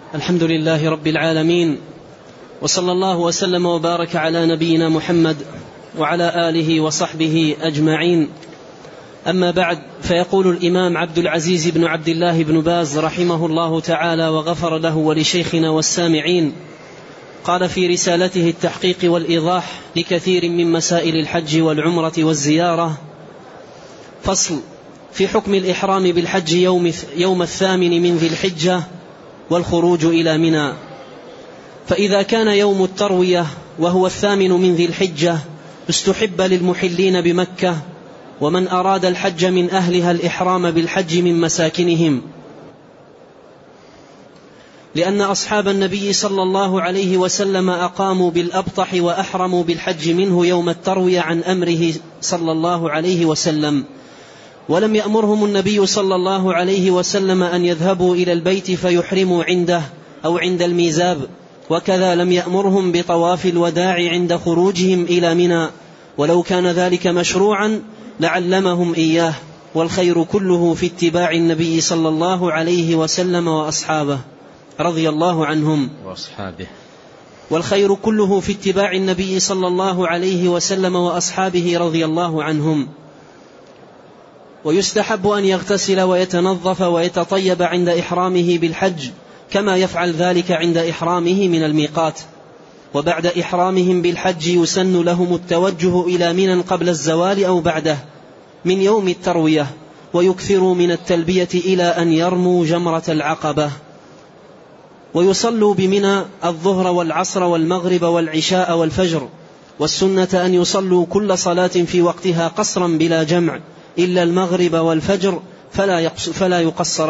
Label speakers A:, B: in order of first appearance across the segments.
A: الحمد لله رب العالمين، وصلى الله وسلم وبارك على نبينا محمد وعلى آله وصحبه أجمعين. أما بعد، فيقول الإمام عبد العزيز بن عبد الله بن باز رحمه الله تعالى وغفر له ولشيخنا والسامعين، قال في رسالته التحقيق والإيضاح لكثير من مسائل الحج والعمرة والزيارة: فصل في حكم الإحرام بالحج يوم 8 من ذي الحجة والخروج إلى منى. فإذا كان يوم التروية وهو 8 من ذي الحجة استحب للمحلين بمكة ومن أراد الحج من أهلها الإحرام بالحج من مساكنهم، لأن أصحاب النبي صلى الله عليه وسلم أقاموا بالأبطح وأحرموا بالحج منه يوم التروية عن أمره صلى الله عليه وسلم، ولم يأمرهم النبي صلى الله عليه وسلم أن يذهبوا إلى البيت فيحرموا عنده أو عند الميزاب، وكذا لم يأمرهم بطواف الوداع عند خروجهم إلى منى، ولو كان ذلك مشروعا لعلمهم إياه، والخير كله في اتباع النبي صلى الله عليه وسلم وأصحابه رضي الله عنهم
B: وأصحابه
A: والخير كله في اتباع النبي صلى الله عليه وسلم وأصحابه رضي الله عنهم. ويستحب أن يغتسل ويتنظف ويتطيب عند إحرامه بالحج كما يفعل ذلك عند إحرامه من الميقات، وبعد إحرامهم بالحج يسن لهم التوجه إلى منى قبل الزوال أو بعده من يوم التروية، ويكثروا من التلبية إلى أن يرموا جمرة العقبة، ويصلوا بمنى الظهر والعصر والمغرب والعشاء والفجر، والسنة أن يصلوا كل صلاة في وقتها قصرا بلا جمع إلا المغرب والفجر فلا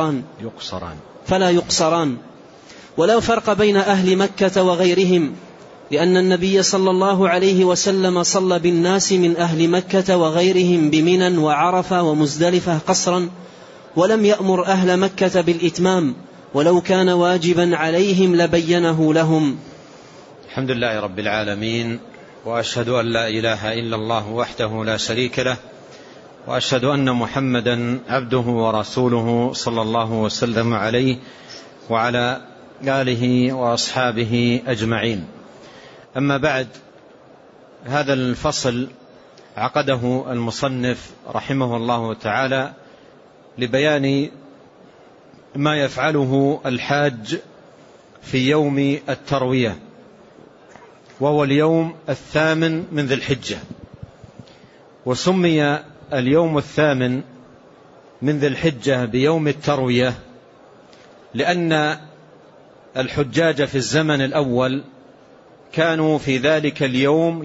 A: يقصران، ولا فرق بين أهل مكة وغيرهم، لأن النبي صلى الله عليه وسلم صلى بالناس من أهل مكة وغيرهم بمنى وعرفة ومزدلفة قصرا، ولم يأمر أهل مكة بالإتمام، ولو كان واجبا عليهم لبينه لهم.
B: الحمد لله رب العالمين، وأشهد أن لا إله إلا الله وحده لا شريك له، وأشهد أن محمدا عبده ورسوله صلى الله وسلم عليه وعلى آله وأصحابه أجمعين. أما بعد، هذا الفصل عقده المصنف رحمه الله تعالى لبيان ما يفعله الحاج في يوم التروية، وهو اليوم 8 من ذي الحجة. وسمي اليوم 8 من ذي الحجة بيوم التروية لأن الحجاج في الزمن الأول كانوا في ذلك اليوم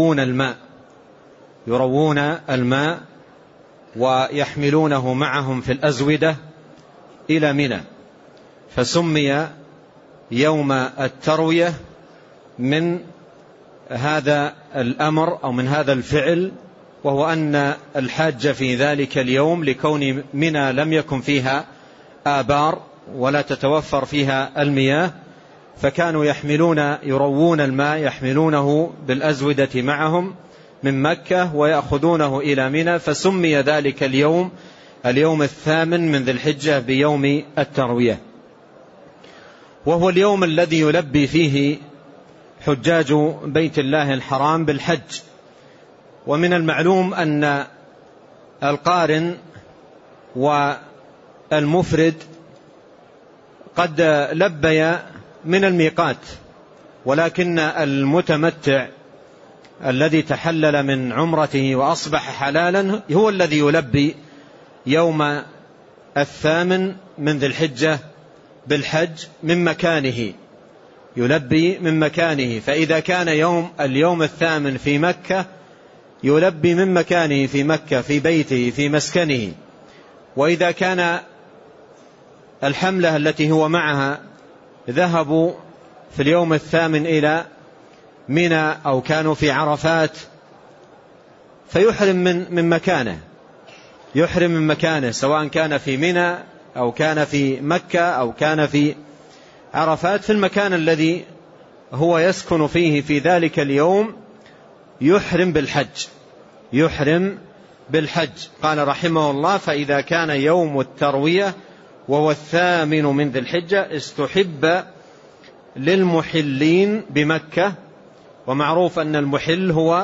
B: يروون الماء ويحملونه معهم في الأزودة إلى منى، فسمي يوم التروية من هذا الأمر أو من هذا الفعل، وهو أن الحاج في ذلك اليوم لكون منى لم يكن فيها آبار ولا تتوفر فيها المياه، فكانوا يروون الماء يحملونه بالأزودة معهم من مكة ويأخذونه إلى منى، فسمي ذلك اليوم 8 من ذي الحجة بيوم التروية، وهو اليوم الذي يلبي فيه حجاج بيت الله الحرام بالحج. ومن المعلوم أن القارن والمفرد قد لبي من الميقات، ولكن المتمتع الذي تحلل من عمرته وأصبح حلالا هو الذي يلبي يوم 8 من ذي الحجة بالحج من مكانه، يلبي من مكانه. فإذا كان اليوم 8 في مكة يلبي من مكانه في مكة في بيته في مسكنه، وإذا كان الحملة التي هو معها ذهبوا في اليوم 8 إلى منى أو كانوا في عرفات فيحرم من مكانه، يحرم من مكانه، سواء كان في منى أو كان في مكة أو كان في عرفات، في المكان الذي هو يسكن فيه في ذلك اليوم يحرم بالحج. قال رحمه الله: فإذا كان يوم التروية وهو 8 من ذي الحجة استحب للمحلين بمكة، ومعروف أن المحل هو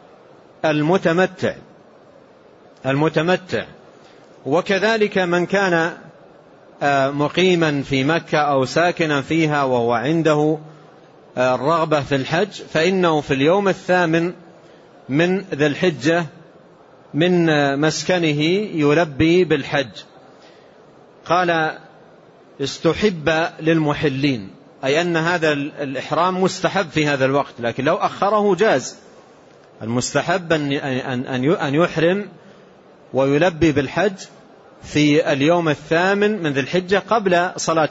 B: المتمتع، وكذلك من كان مقيما في مكة أو ساكنا فيها وهو عنده الرغبة في الحج، فإنه في اليوم 8 من ذي الحجة من مسكنه يلبي بالحج. قال استحب للمحلين، أي أن هذا الإحرام مستحب في هذا الوقت، لكن لو أخره جاز. المستحب أن يحرم ويلبي بالحج في اليوم 8 من ذي الحجة قبل صلاة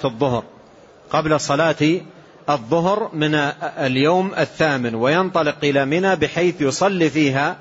B: الظهر من اليوم 8، وينطلق إلى منى بحيث يصلي فيها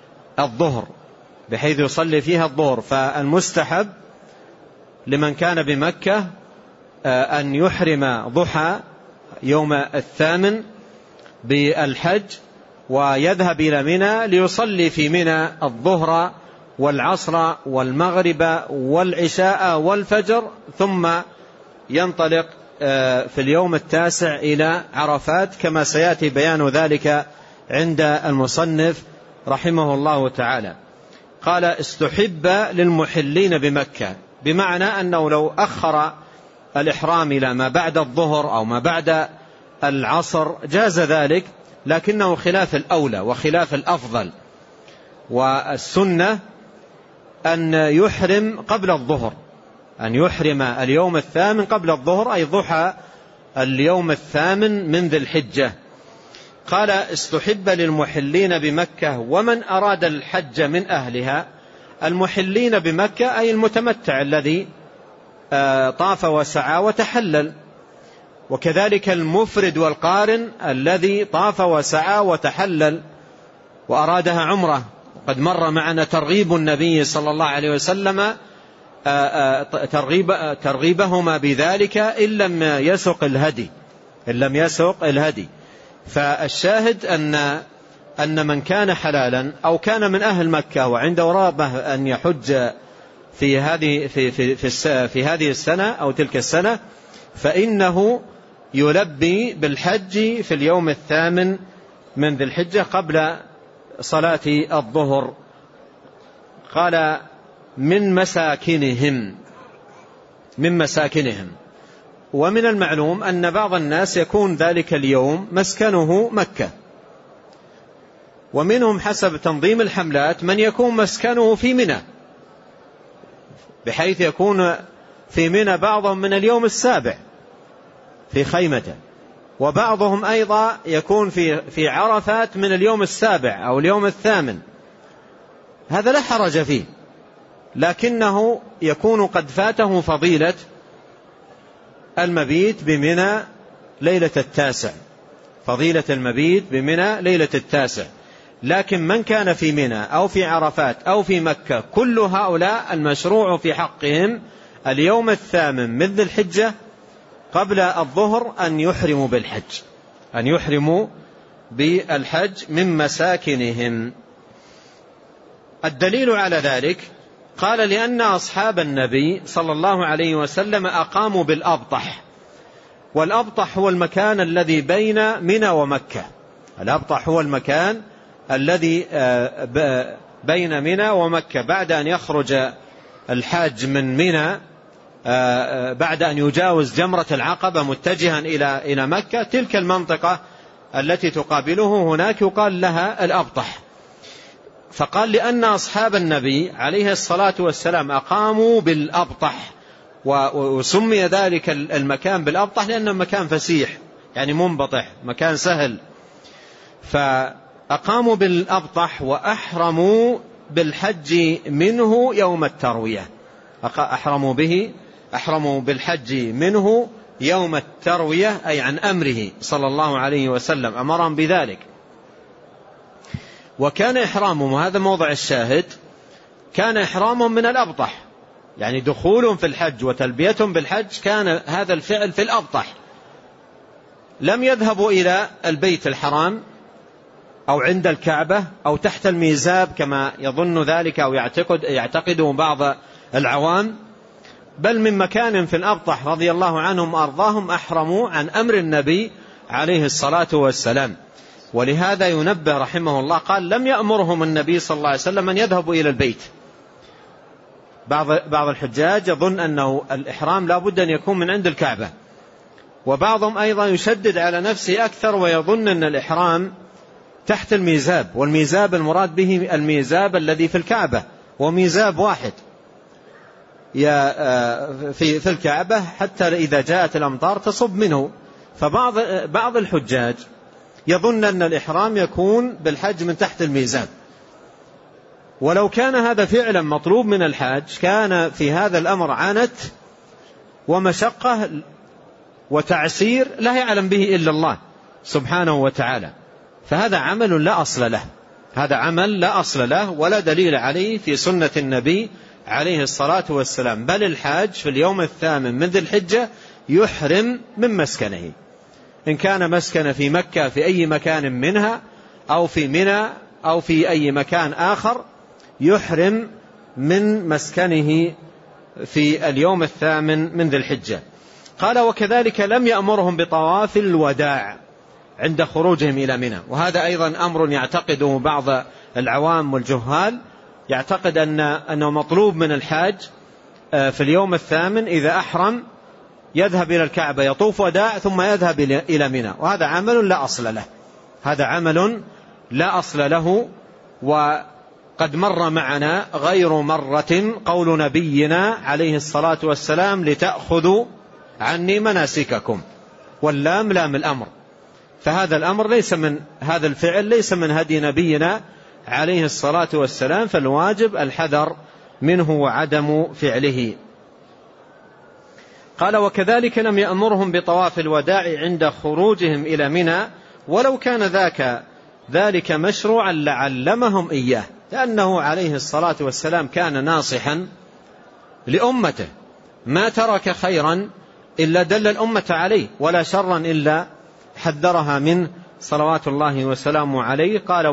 B: الظهر. فالمستحب لمن كان بمكة أن يحرم ضحى يوم 8 بالحج ويذهب إلى منى ليصلي في منى الظهر والعصر والمغرب والعشاء والفجر، ثم ينطلق في اليوم 9 إلى عرفات، كما سيأتي بيان ذلك عند المصنف رحمه الله تعالى. قال استحب للمحلين بمكة، بمعنى أنه لو أخر الإحرام إلى ما بعد الظهر أو ما بعد العصر جاز ذلك، لكنه خلاف الأولى وخلاف الأفضل، والسنة أن يحرم قبل الظهر، أن يحرم اليوم 8 قبل الظهر، أي ضحى اليوم 8 من ذي الحجة. قال استحب للمحلين بمكة ومن أراد الحج من أهلها. المحلين بمكة أي المتمتع الذي طاف وسعى وتحلل، وكذلك المفرد والقارن الذي طاف وسعى وتحلل وأرادها عمره. قد مر معنا ترغيب النبي صلى الله عليه وسلم ترغيبهما بذلك إن لم يسق الهدي. فالشاهد أن من كان حلالا أو كان من أهل مكة وعنده رغبة أن يحج في هذه السنة أو تلك السنة، فإنه يلبي بالحج في اليوم 8 من ذي الحجة قبل صلاة الظهر. قال من مساكنهم. ومن المعلوم أن بعض الناس يكون ذلك اليوم مسكنه مكة، ومنهم حسب تنظيم الحملات من يكون مسكنه في منى، بحيث يكون في منى بعضهم من اليوم 7 في خيمته، وبعضهم أيضا يكون في عرفات من اليوم 7 أو اليوم 8. هذا لا حرج فيه، لكنه يكون قد فاته فضيلة المبيت بمنى ليلة 9. لكن من كان في منى أو في عرفات أو في مكة، كل هؤلاء المشروع في حقهم اليوم 8 من ذي الحجة قبل الظهر أن يحرموا بالحج من مساكنهم. الدليل على ذلك قال لأن أصحاب النبي صلى الله عليه وسلم أقاموا بالأبطح، والأبطح هو المكان الذي بين منى ومكة. الأبطح هو المكان الذي بين منى ومكة، بعد أن يخرج الحاج من منى، بعد أن يجاوز جمرة العقبة متجها إلى مكة، تلك المنطقة التي تقابله هناك يقال لها الأبطح. فقال لأن أصحاب النبي عليه الصلاة والسلام أقاموا بالأبطح، وسمي ذلك المكان بالأبطح لأنه مكان فسيح، يعني منبطح، مكان سهل. فأقاموا بالأبطح وأحرموا بالحج منه يوم التروية، أحرموا بالحج منه يوم التروية، أي عن أمره صلى الله عليه وسلم، أمرهم بذلك. وكان إحرامهم، وهذا موضع الشاهد، كان إحرامهم من الأبطح، يعني دخولهم في الحج وتلبيتهم بالحج كان هذا الفعل في الأبطح. لم يذهبوا إلى البيت الحرام أو عند الكعبة أو تحت الميزاب كما يظن ذلك أو يعتقده بعض العوام، بل من مكان في الأبطح رضي الله عنهم وأرضاهم أحرموا عن أمر النبي عليه الصلاة والسلام. ولهذا ينبه رحمه الله قال لم يأمرهم النبي صلى الله عليه وسلم أن يذهبوا إلى البيت. بعض الحجاج يظن أنه الإحرام لا بد أن يكون من عند الكعبة، وبعضهم أيضا يشدد على نفسه أكثر ويظن أن الإحرام تحت الميزاب، والميزاب المراد به الميزاب الذي في الكعبة، وميزاب واحد في الكعبة حتى إذا جاءت الأمطار تصب منه. فبعض الحجاج يظن أن الإحرام يكون بالحج من تحت الميزاب، ولو كان هذا فعلا مطلوب من الحاج كان في هذا الأمر عانت ومشقة وتعسير لا يعلم به إلا الله سبحانه وتعالى. فهذا عمل لا أصل له، هذا عمل لا أصل له ولا دليل عليه في سنة النبي عليه الصلاة والسلام. بل الحاج في اليوم الثامن من ذي الحجة يحرم من مسكنه، إن كان مسكن في مكة في أي مكان منها أو في منى أو في أي مكان آخر، يحرم من مسكنه في اليوم الثامن من ذي الحجة. قال وكذلك لم يأمرهم بطواف الوداع عند خروجهم إلى منى. وهذا أيضا أمر يعتقده بعض العوام والجهال، يعتقد أنه مطلوب من الحاج في اليوم الثامن إذا أحرم يذهب إلى الكعبة يطوف وداع ثم يذهب إلى منى، وهذا عمل لا أصل له، هذا عمل لا أصل له. وقد مر معنا غير مرة قول نبينا عليه الصلاة والسلام لتأخذوا عني مناسككم، واللام لام الأمر، فهذا الأمر ليس من هذا الفعل ليس من هدي نبينا عليه الصلاة والسلام، فالواجب الحذر منه وعدم فعله. قال وكذلك لم يأمرهم بطواف الوداع عند خروجهم إلى منى، ولو كان ذلك مشروعا لعلمهم إياه، لأنه عليه الصلاة والسلام كان ناصحا لأمته، ما ترك خيرا إلا دل الأمة عليه، ولا شرا إلا حذرها منه صلوات الله وسلامه عليه. قال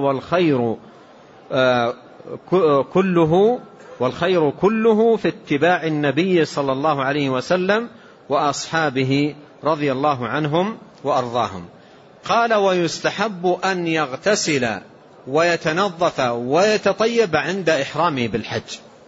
B: والخير كله في اتباع النبي صلى الله عليه وسلم وأصحابه رضي الله عنهم وأرضاهم. قال ويستحب أن يغتسل ويتنظف ويتطيب عند إحرامه بالحج،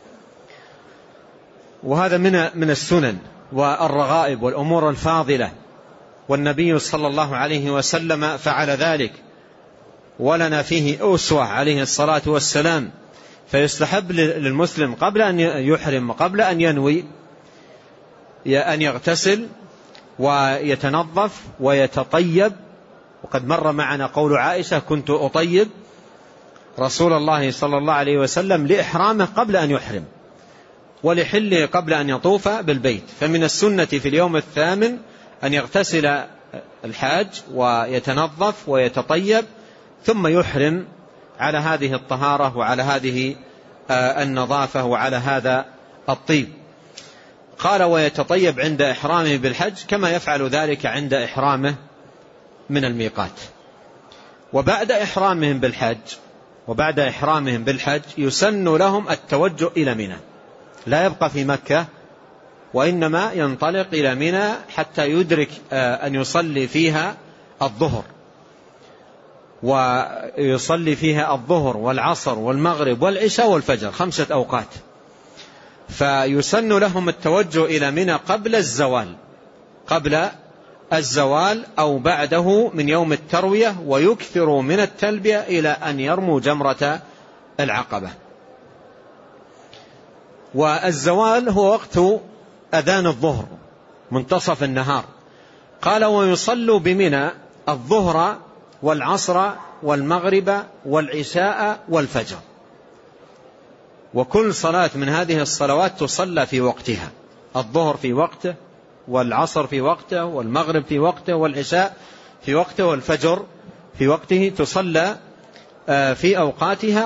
B: وهذا من السنن والرغائب والأمور الفاضلة، والنبي صلى الله عليه وسلم فعل ذلك ولنا فيه أسوة عليه الصلاة والسلام. فيستحب للمسلم قبل أن يحرم وقبل أن ينوي أن يغتسل ويتنظف ويتطيب. وقد مر معنا قول عائشة كنت أطيب رسول الله صلى الله عليه وسلم لإحرامه قبل أن يحرم ولحله قبل أن يطوف بالبيت. فمن السنة في اليوم الثامن أن يغتسل الحاج ويتنظف ويتطيب ثم يحرم على هذه الطهارة وعلى هذه النظافة وعلى هذا الطيب. قال ويتطيب عند إحرامه بالحج كما يفعل ذلك عند إحرامه من الميقات. وبعد إحرامهم بالحج يسن لهم التوجه إلى منى، لا يبقى في مكة وإنما ينطلق إلى منى حتى يدرك أن يصلي فيها الظهر، ويصلي فيها الظهر والعصر والمغرب والعشاء والفجر 5 أوقات. فيسن لهم التوجه إلى منى قبل الزوال أو بعده من يوم التروية، ويكثروا من التلبية إلى أن يرموا جمرة العقبة. والزوال هو وقت أذان الظهر منتصف النهار. قال ويصلوا بمنى الظهر والعصر والمغرب والعشاء والفجر، وكل صلاة من هذه الصلوات تصلى في وقتها، الظهر في وقته والعصر في وقته والمغرب في وقته والعشاء في وقته والفجر في وقته، تصلى في أوقاتها.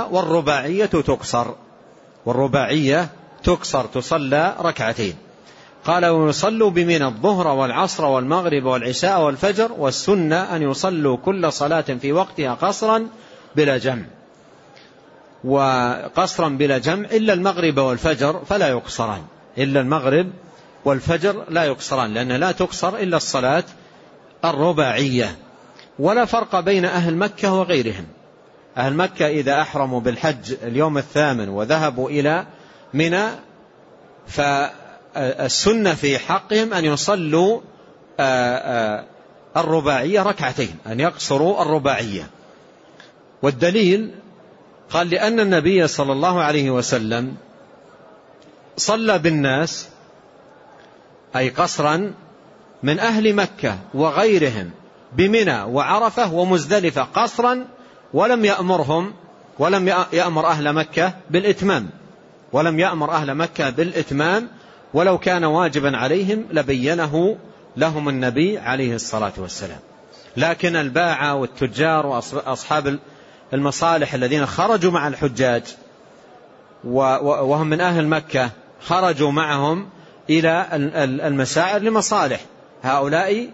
B: والرباعية تكسر تصلى ركعتين. قال ويصلوا بمنى الظهر والعصر والمغرب والعشاء والفجر، والسنة أن يصلوا كل صلاة في وقتها قصرا بلا جمع، إلا المغرب والفجر فلا يقصران، إلا المغرب والفجر لا يقصران، لأن لا تقصر إلا الصلاة الرباعية. ولا فرق بين أهل مكة وغيرهم. أهل مكة إذا أحرموا بالحج اليوم 8 وذهبوا إلى منى فالسنة في حقهم أن يصلوا الرباعية ركعتين، أن يقصروا الرباعية. والدليل قال لأن النبي صلى الله عليه وسلم صلى بالناس أي قصرا من أهل مكة وغيرهم بمنى وعرفة ومزدلفة قصرا، ولم يأمر أهل مكة بالإتمام، ولو كان واجبا عليهم لبينه لهم النبي عليه الصلاة والسلام. لكن الباعة والتجار وأصحاب المصالح الذين خرجوا مع الحجاج وهم من أهل مكة خرجوا معهم إلى المسائر لمصالح، هؤلاء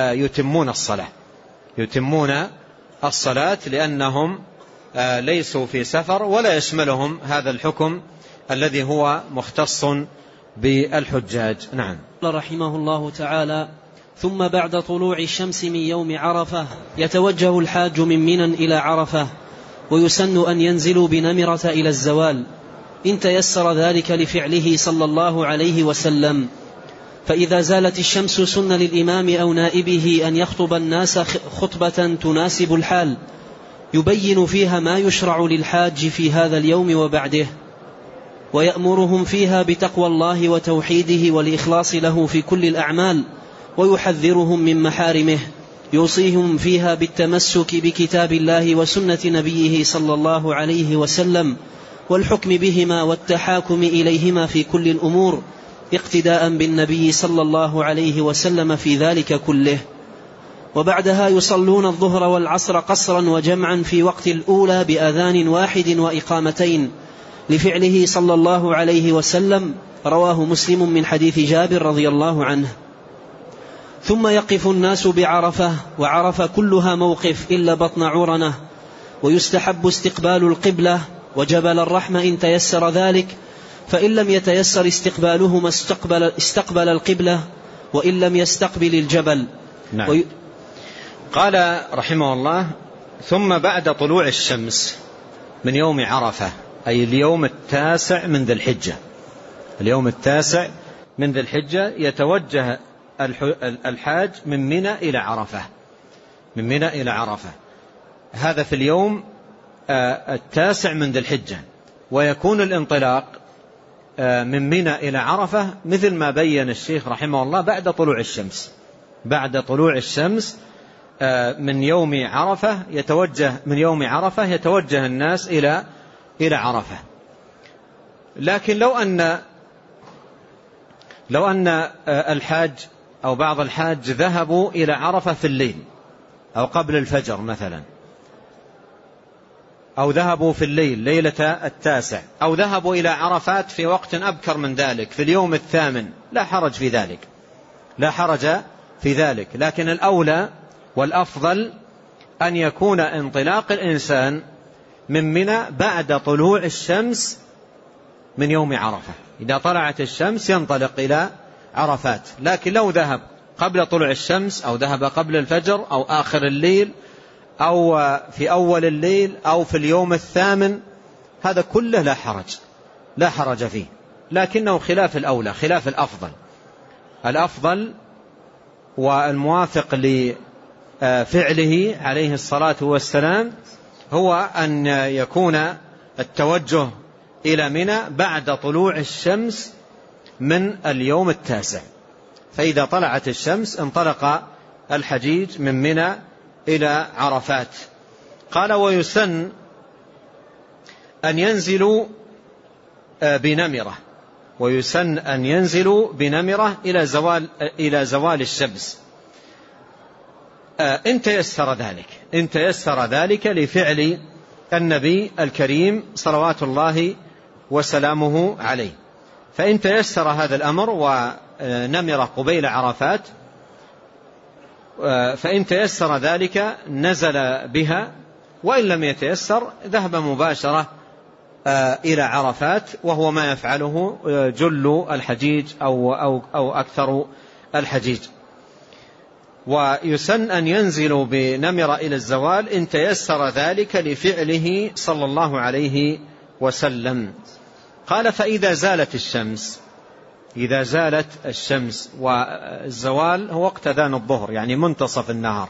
B: يتمون الصلاة لأنهم ليسوا في سفر ولا يشملهم هذا الحكم الذي هو مختص بالحجاج. نعم.
A: رحمه الله تعالى: ثم بعد طلوع الشمس من يوم عرفة يتوجه الحاج من منى إلى عرفة، ويسن أن ينزلوا بنمرة إلى الزوال إن تيسر ذلك لفعله صلى الله عليه وسلم. فإذا زالت الشمس سن للإمام أو نائبه أن يخطب الناس خطبة تناسب الحال يبين فيها ما يشرع للحاج في هذا اليوم وبعده، ويأمرهم فيها بتقوى الله وتوحيده والإخلاص له في كل الأعمال، ويحذرهم من محارمه، يوصيهم فيها بالتمسك بكتاب الله وسنة نبيه صلى الله عليه وسلم والحكم بهما والتحاكم إليهما في كل الأمور اقتداء بالنبي صلى الله عليه وسلم في ذلك كله. وبعدها يصلون الظهر والعصر قصرا وجمعا في وقت الأولى بأذان واحد وإقامتين لفعله صلى الله عليه وسلم، رواه مسلم من حديث جابر رضي الله عنه. ثم يقف الناس بعرفة، وعرفة كلها موقف إلا بطن عرنة، ويستحب استقبال القبلة وجبل الرحمة إن تيسر ذلك، فإن لم يتيسر استقبالهما استقبل القبلة، وإن لم يستقبل الجبل.
B: نعم. قال رحمه الله: ثم بعد طلوع الشمس من يوم عرفة، أي اليوم 9 من ذي الحجة، يتوجه الحاج من منى إلى عرفة. هذا في اليوم 9 من ذي الحجة، ويكون الانطلاق من منى إلى عرفة مثل ما بين الشيخ رحمه الله بعد طلوع الشمس من يوم عرفة يتوجه الناس إلى عرفة. لكن لو أن الحاج أو بعض الحاج ذهبوا إلى عرفة في الليل أو قبل الفجر مثلا، أو ذهبوا في الليل ليلة 9، أو ذهبوا إلى عرفات في وقت أبكر من ذلك في اليوم 8، لا حرج في ذلك. لكن الأولى والأفضل أن يكون انطلاق الإنسان من منى بعد طلوع الشمس من يوم عرفة. إذا طلعت الشمس ينطلق إلى عرفات. لكن لو ذهب قبل طلوع الشمس أو ذهب قبل الفجر أو آخر الليل أو في أول الليل أو في اليوم 8، هذا كله لا حرج فيه، لكنه خلاف الأولى، خلاف الأفضل والموافق لفعله عليه الصلاة والسلام هو أن يكون التوجه إلى منى بعد طلوع الشمس من اليوم 9. فإذا طلعت الشمس انطلق الحجيج من منى إلى عرفات. قال: ويسن أن ينزلوا بنمرة إلى زوال الشمس إن تيسر ذلك لفعل النبي الكريم صلوات الله وسلامه عليه. فإن تيسر هذا الأمر ونمرة قبيل عرفات، فإن تيسر ذلك نزل بها، وإن لم يتيسر ذهب مباشرة إلى عرفات، وهو ما يفعله جل الحجيج أو أكثر الحجيج. ويسن أن ينزلوا بنمرة إلى الزوال إن تيسر ذلك لفعله صلى الله عليه وسلم. قال: فإذا زالت الشمس، إذا زالت الشمس، والزوال هو وقت أذان الظهر يعني منتصف النهار.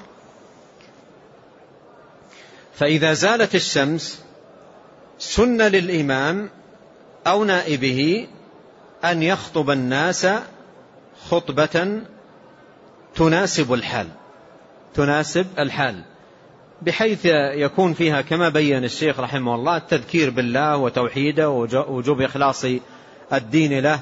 B: فإذا زالت الشمس سن للإمام أو نائبه أن يخطب الناس خطبة تناسب الحال، بحيث يكون فيها كما بين الشيخ رحمه الله التذكير بالله وتوحيده ووجوب إخلاص الدين له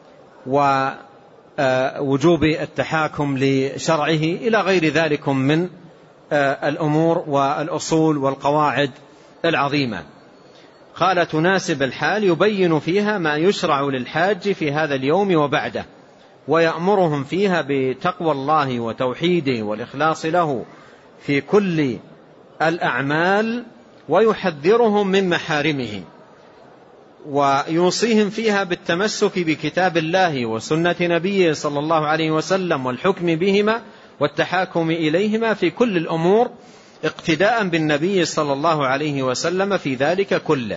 B: ووجوب التحاكم لشرعه إلى غير ذلك من الأمور والأصول والقواعد العظيمة. قال: تناسب الحال، يبين فيها ما يشرع للحاج في هذا اليوم وبعده، ويأمرهم فيها بتقوى الله وتوحيده والإخلاص له في كل الأعمال، ويحذرهم من محارمه، ويوصيهم فيها بالتمسك بكتاب الله وسنة نبيه صلى الله عليه وسلم والحكم بهما والتحاكم إليهما في كل الأمور، اقتداء بالنبي صلى الله عليه وسلم في ذلك كله.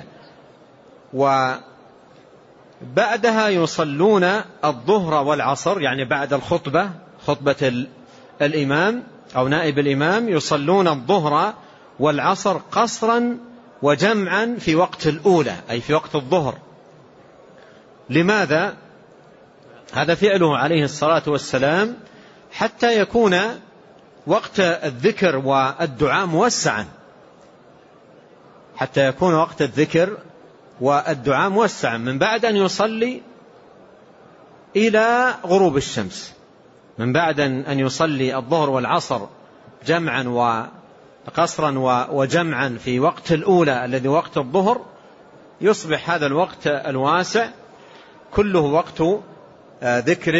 B: وبعدها يصلون الظهر والعصر، يعني بعد الخطبة، خطبة الإمام أو نائب الإمام، يصلون الظهر والعصر قصرا وجمعا في وقت الأولى، أي في وقت الظهر. لماذا؟ هذا فعله عليه الصلاة والسلام حتى يكون وقت الذكر والدعاء موسعا، حتى يكون وقت الذكر والدعاء موسعا من بعد أن يصلي إلى غروب الشمس. من بعد أن يصلي الظهر والعصر جمعا وقصرا وجمعا في وقت الأولى الذي وقت الظهر، يصبح هذا الوقت الواسع كله وقت ذكر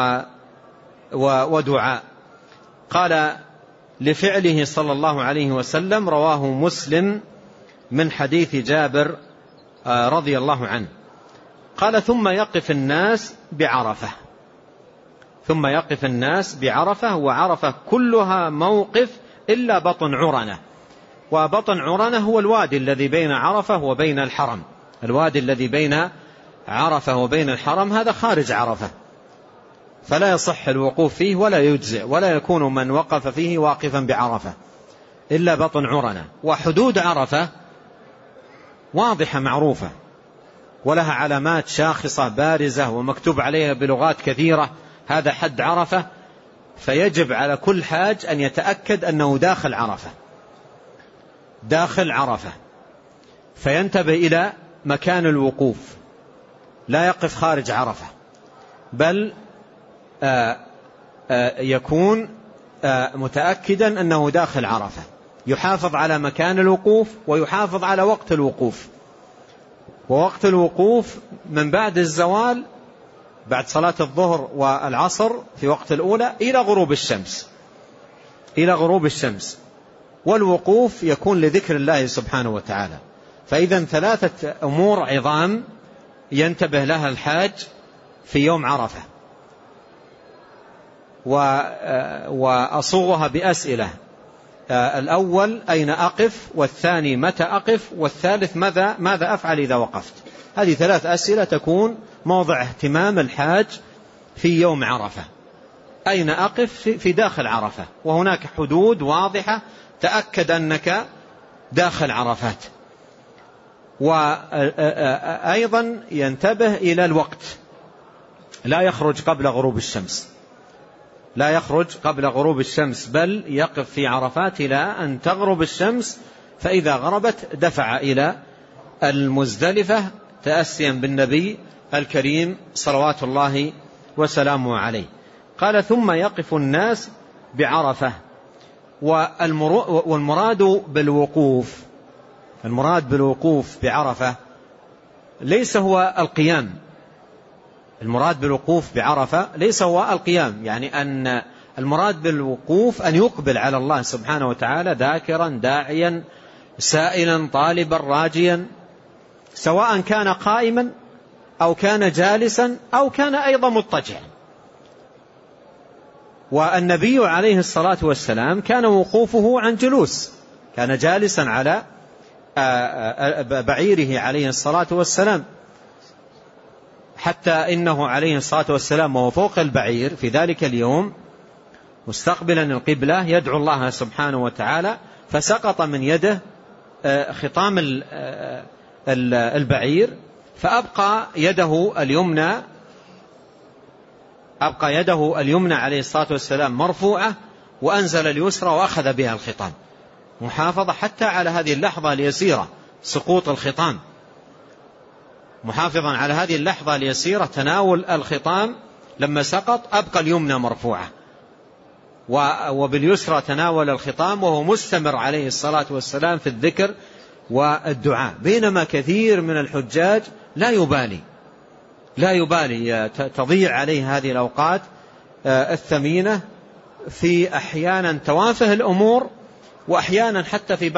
B: ودعاء. قال: لفعله صلى الله عليه وسلم، رواه مسلم من حديث جابر رضي الله عنه. قال: ثم يقف الناس بعرفة. ثم يقف الناس بعرفة، وعرفة كلها موقف إلا بطن عرنة. وبطن عرنة هو الوادي الذي بين عرفة وبين الحرم. الوادي الذي بين عرفة وبين الحرم هذا خارج عرفة، فلا يصح الوقوف فيه ولا يجزئ، ولا يكون من وقف فيه واقفا بعرفة إلا بطن عرنة. وحدود عرفة واضحة معروفة، ولها علامات شاخصة بارزة ومكتوب عليها بلغات كثيرة: هذا حد عرفة. فيجب على كل حاج أن يتأكد أنه داخل عرفة، فينتبه إلى مكان الوقوف، لا يقف خارج عرفة، بل يكون متأكدا أنه داخل عرفة، يحافظ على مكان الوقوف ويحافظ على وقت الوقوف. ووقت الوقوف من بعد الزوال، بعد صلاة الظهر والعصر في وقت الأولى إلى غروب الشمس. والوقوف يكون لذكر الله سبحانه وتعالى. فإذا 3 أمور عظام ينتبه لها الحاج في يوم عرفة، وأصوغها بأسئلة: الأول أين أقف، والثاني متى أقف، والثالث ماذا أفعل إذا وقفت. هذه 3 أسئلة تكون موضع اهتمام الحاج في يوم عرفة. أين أقف؟ في داخل عرفة، وهناك حدود واضحة تأكد أنك داخل عرفات. وأيضا ينتبه إلى الوقت، لا يخرج قبل غروب الشمس، بل يقف في عرفات إلى أن تغرب الشمس، فإذا غربت دفع إلى المزدلفة تأسيا بالنبي الكريم صلوات الله وسلامه عليه. قال: ثم يقف الناس بعرفة. والمراد بالوقوف بعرفة ليس هو القيام. المراد بالوقوف بعرفة ليس هو القيام، يعني أن المراد بالوقوف أن يقبل على الله سبحانه وتعالى ذاكرا داعيا سائلا طالبا راجيا. سواء كان قائما أو كان جالسا أو كان أيضا مضطجعا. والنبي عليه الصلاة والسلام كان وقوفه عن جلوس، كان جالسا على بعيره عليه الصلاة والسلام، حتى إنه عليه الصلاة والسلام وهو فوق البعير في ذلك اليوم مستقبلا القبلة يدعو الله سبحانه وتعالى، فسقط من يده خطام البعير، فأبقى يده اليمنى عليه الصلاة والسلام مرفوعة، وأنزل اليسرى وأخذ بها الخطام، محافظة حتى على هذه اللحظة اليسيرة سقوط الخطام، محافظا على هذه اللحظة اليسيرة تناول الخطام لما سقط أبقى اليمنى مرفوعة، وباليسرى تناول الخطام وهو مستمر عليه الصلاة والسلام في الذكر والدعاء. بينما كثير من الحجاج لا يبالي تضيع عليه هذه الأوقات الثمينة في أحيانا توافه الأمور، وأحيانا حتى في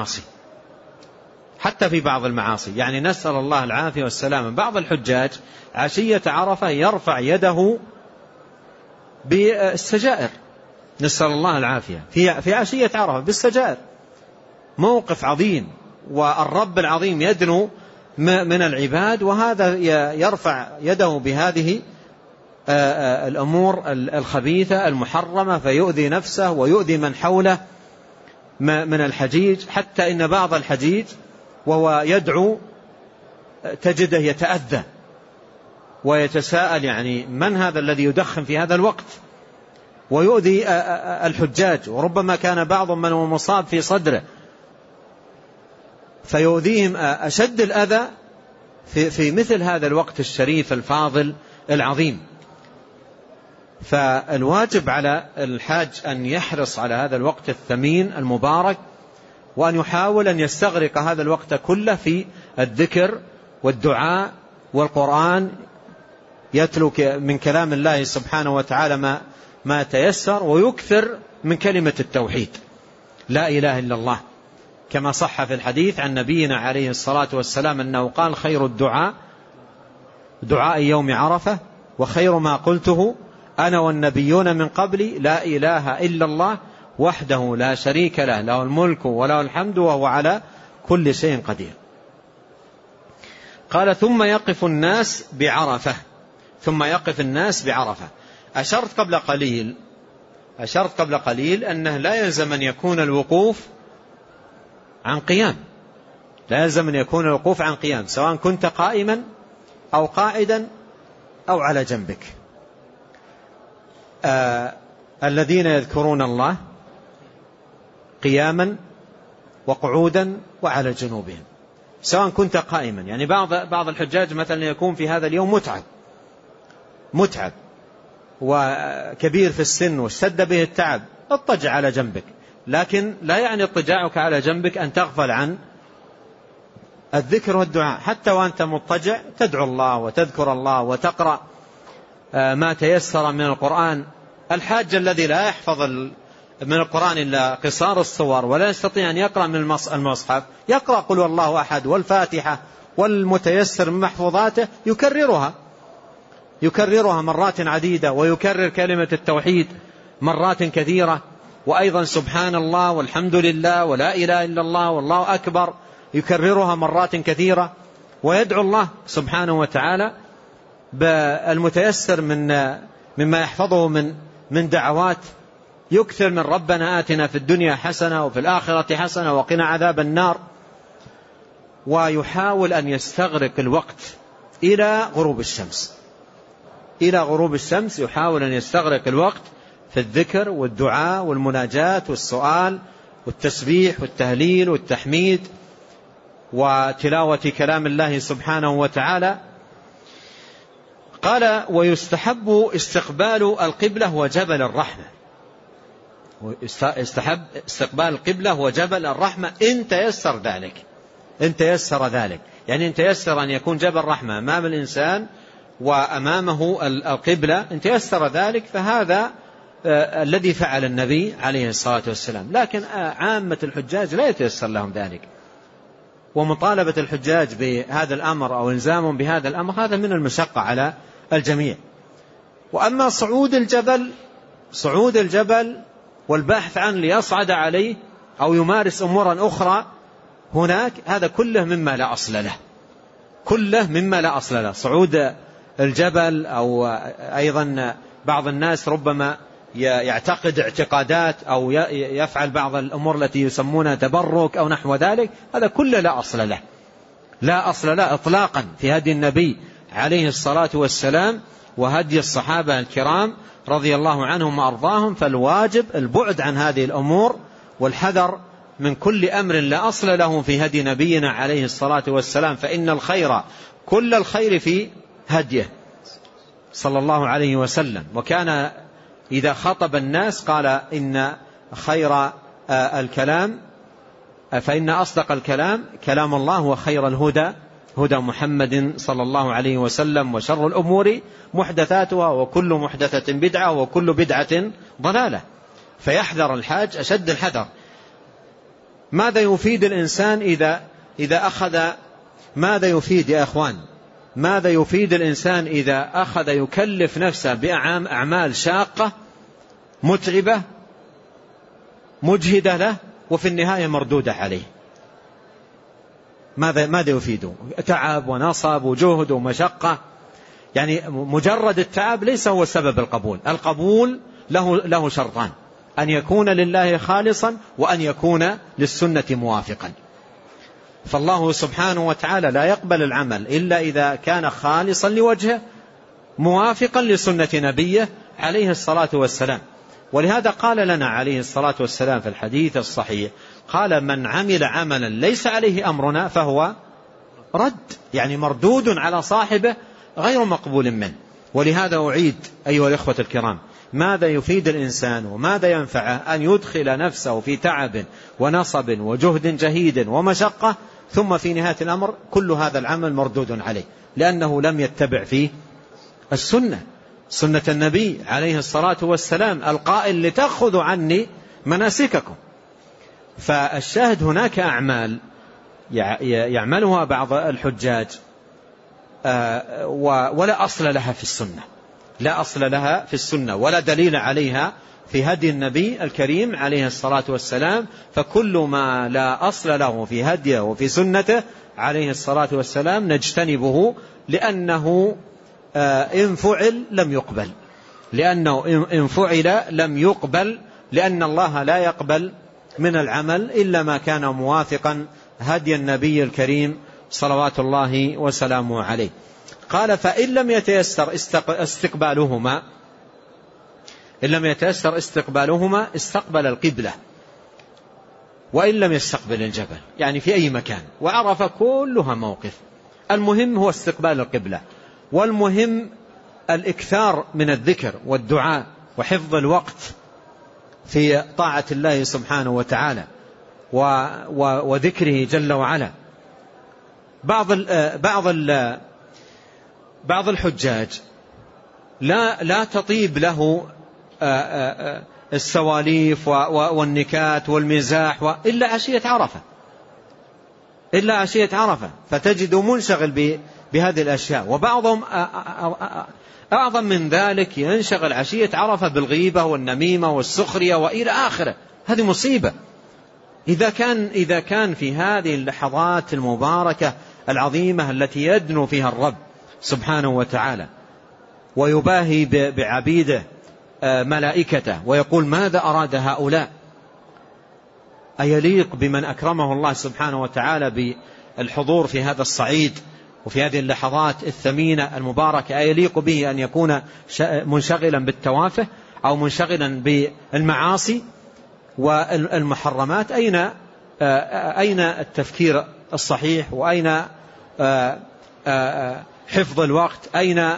B: بعض المعاصي، يعني نسأل الله العافية والسلام. بعض الحجاج عشية عرفة يرفع يده بالسجائر، نسأل الله العافية، في عشية عرفة بالسجائر، موقف عظيم، والرب العظيم يدنو من العباد، وهذا يرفع يده بهذه الأمور الخبيثة المحرمة، فيؤذي نفسه ويؤذي من حوله من الحجيج. حتى إن بعض الحجيج وهو يدعو تجده يتأذى ويتساءل يعني من هذا الذي يدخن في هذا الوقت، ويؤذي الحجاج، وربما كان بعض من هو مصاب في صدره فيؤذيهم أشد الأذى في مثل هذا الوقت الشريف الفاضل العظيم. فالواجب على الحاج أن يحرص على هذا الوقت الثمين المبارك، وأن يحاول أن يستغرق هذا الوقت كله في الذكر والدعاء والقرآن، يتلو من كلام الله سبحانه وتعالى ما تيسر، ويكثر من كلمة التوحيد لا إله إلا الله، كما صح في الحديث عن نبينا عليه الصلاة والسلام أنه قال: خير الدعاء دعاء يوم عرفة، وخير ما قلته أنا والنبيون من قبلي لا إله إلا الله وحده لا شريك له، له الملك وله الحمد وهو على كل شيء قدير. قال: ثم يقف الناس بعرفة. أشرت قبل قليل أنه لا يلزم أن يكون الوقوف عن قيام، سواء كنت قائما أو قاعدا أو على جنبك. الذين يذكرون الله قياما وقعودا وعلى جنوبهم، سواء كنت قائما، يعني بعض الحجاج مثلا يكون في هذا اليوم متعب وكبير في السن واشتد به التعب، اضطجع على جنبك، لكن لا يعني اضطجاعك على جنبك أن تغفل عن الذكر والدعاء، حتى وأنت مضطجع تدعو الله وتذكر الله وتقرأ ما تيسر من القرآن. الحاج الذي لا يحفظ من القرآن إلا قصار الصور ولا يستطيع أن يقرأ من المصحف، يقرأ قل هو الله أحد والفاتحة والمتيسر من محفوظاته، يكررها مرات عديدة، ويكرر كلمة التوحيد مرات كثيرة، وأيضا سبحان الله والحمد لله ولا إله إلا الله والله أكبر، يكررها مرات كثيرة، ويدعو الله سبحانه وتعالى بالمتيسر مما يحفظه من دعوات، يكثر من ربنا آتنا في الدنيا حسنة وفي الآخرة حسنة وقنا عذاب النار، ويحاول أن يستغرق الوقت إلى غروب الشمس، يحاول أن يستغرق الوقت في الذكر والدعاء والمناجاة والسؤال والتسبيح والتهليل والتحميد وتلاوة كلام الله سبحانه وتعالى. قال: ويستحب استقبال القبلة وجبل الرحمة. يستحب استقبال القبلة وجبل الرحمة إن تيسر ذلك، يعني إن تيسر أن يكون جبل الرحمة أمام الإنسان وأمامه القبلة، إن تيسر ذلك فهذا الذي فعل النبي عليه الصلاة والسلام. لكن عامة الحجاج لا يتيسر لهم ذلك، ومطالبة الحجاج بهذا الأمر أو إلزامهم بهذا الأمر هذا من المشقة على الجميع. وأما صعود الجبل والبحث عن ليصعد عليه أو يمارس أمورا أخرى هناك، هذا كله مما لا أصل له، صعود الجبل. أو أيضا بعض الناس ربما يعتقد اعتقادات أو يفعل بعض الأمور التي يسمونها تبرك أو نحو ذلك، هذا كله لا أصل له إطلاقا في هدي النبي عليه الصلاة والسلام وهدي الصحابة الكرام رضي الله عنهم وأرضاهم. فالواجب البعد عن هذه الأمور والحذر من كل أمر لا أصل له في هدي نبينا عليه الصلاة والسلام، فإن الخير كل الخير في هديه صلى الله عليه وسلم. وكان إذا خطب الناس قال إن خير الكلام فإن أصدق الكلام كلام الله، وخير الهدى هدى محمد صلى الله عليه وسلم، وشر الأمور محدثاتها، وكل محدثة بدعة، وكل بدعة ضلالة. فيحذر الحاج أشد الحذر. ماذا يفيد الإنسان إذا أخذ، ماذا يفيد يا أخوان؟ ماذا يفيد الإنسان إذا أخذ يكلف نفسه بأعمال شاقة متعبة مجهدة له وفي النهاية مردودة عليه؟ ماذا يفيده؟ تعب ونصب وجهد ومشقة. يعني مجرد التعب ليس هو سبب القبول. القبول له شرطان: أن يكون لله خالصا، وأن يكون للسنة موافقا. فالله سبحانه وتعالى لا يقبل العمل إلا إذا كان خالصا لوجهه موافقا لسنة نبيه عليه الصلاة والسلام. ولهذا قال لنا عليه الصلاة والسلام في الحديث الصحيح، قال: من عمل عملا ليس عليه أمرنا فهو رد، يعني مردود على صاحبه غير مقبول منه. ولهذا أعيد أيها الإخوة الكرام، ماذا يفيد الإنسان وماذا ينفعه أن يدخل نفسه في تعب ونصب وجهد جهيد ومشقة، ثم في نهاية الأمر كل هذا العمل مردود عليه، لأنه لم يتبع فيه سنة النبي عليه الصلاة والسلام القائل: لتأخذوا عني مناسككم. فالشاهد هناك أعمال يعملها بعض الحجاج ولا أصل لها في السنة، لا أصل لها في السنة ولا دليل عليها في هدي النبي الكريم عليه الصلاة والسلام. فكل ما لا أصل له في هديه وفي سنته عليه الصلاة والسلام نجتنبه، لأنه إن فعل لم يقبل، لأن الله لا يقبل من العمل إلا ما كان موافقا هدي النبي الكريم صلوات الله وسلامه عليه. قال: فإن لم يتيسر استقبالهما استقبل القبلة، وإن لم يستقبل الجبل، يعني في أي مكان. وعرف كلها موقف. المهم هو استقبال القبلة، والمهم الإكثار من الذكر والدعاء وحفظ الوقت في طاعة الله سبحانه وتعالى وذكره جل وعلا. بعض الحجاج لا تطيب له السواليف والنكات والمزاح إلا عشية عرفة، فتجد منشغل بهذه الأشياء. وبعضهم أعظم من ذلك، ينشغل عشية عرفة بالغيبة والنميمة والسخرية وإلى آخره. هذه مصيبة. إذا كان في هذه اللحظات المباركة العظيمة التي يدنو فيها الرب سبحانه وتعالى ويباهي بعبيده ملائكته ويقول: ماذا أراد هؤلاء؟ أيليق بمن أكرمه الله سبحانه وتعالى بالحضور في هذا الصعيد وفي هذه اللحظات الثمينة المباركة، أيليق به أن يكون منشغلا بالتوافه أو منشغلا بالمعاصي والمحرمات؟ أين التفكير الصحيح؟ وأين حفظ الوقت؟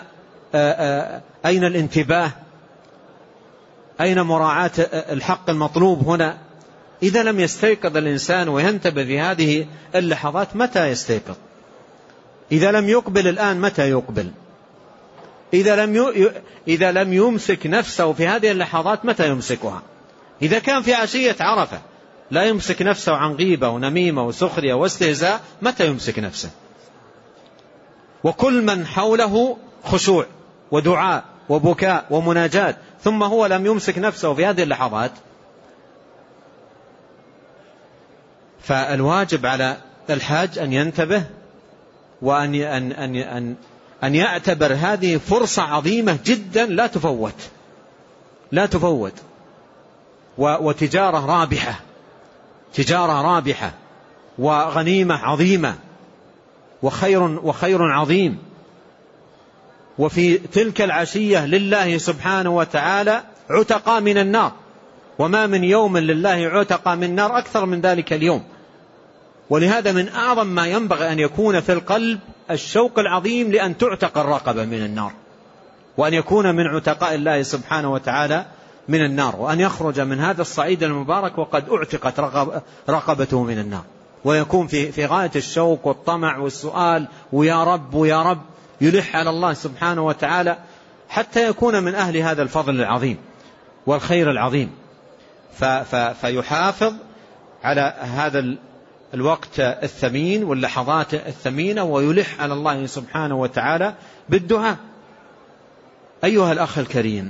B: أين الانتباه؟ أين مراعاة الحق المطلوب هنا؟ إذا لم يستيقظ الإنسان وينتبه في هذه اللحظات متى يستيقظ؟ إذا لم يقبل الآن متى يقبل؟ إذا لم يمسك نفسه في هذه اللحظات متى يمسكها؟ إذا كان في عشية عرفة لا يمسك نفسه عن غيبة ونميمة وسخرية واستهزاء، متى يمسك نفسه؟ وكل من حوله خشوع ودعاء وبكاء ومناجاة، ثم هو لم يمسك نفسه في هذه اللحظات. فالواجب على الحاج أن ينتبه وأن أن يعتبر هذه فرصة عظيمة جدا لا تفوت، وتجارة رابحة وغنيمة عظيمة وخير عظيم. وفي تلك العشية لله سبحانه وتعالى عتقى من النار، وما من يوم لله عتقى من النار أكثر من ذلك اليوم. ولهذا من أعظم ما ينبغي أن يكون في القلب الشوق العظيم لأن تعتق الرقبة من النار، وأن يكون من عتقاء الله سبحانه وتعالى من النار، وأن يخرج من هذا الصعيد المبارك وقد اعتقت رقبته من النار، ويكون في غاية الشوق والطمع والسؤال ويا رب يلح على الله سبحانه وتعالى حتى يكون من أهل هذا الفضل العظيم والخير العظيم. فيحافظ على هذا الوقت الثمين واللحظات الثمينة، ويلح على الله سبحانه وتعالى بالدعاء. أيها الأخ الكريم،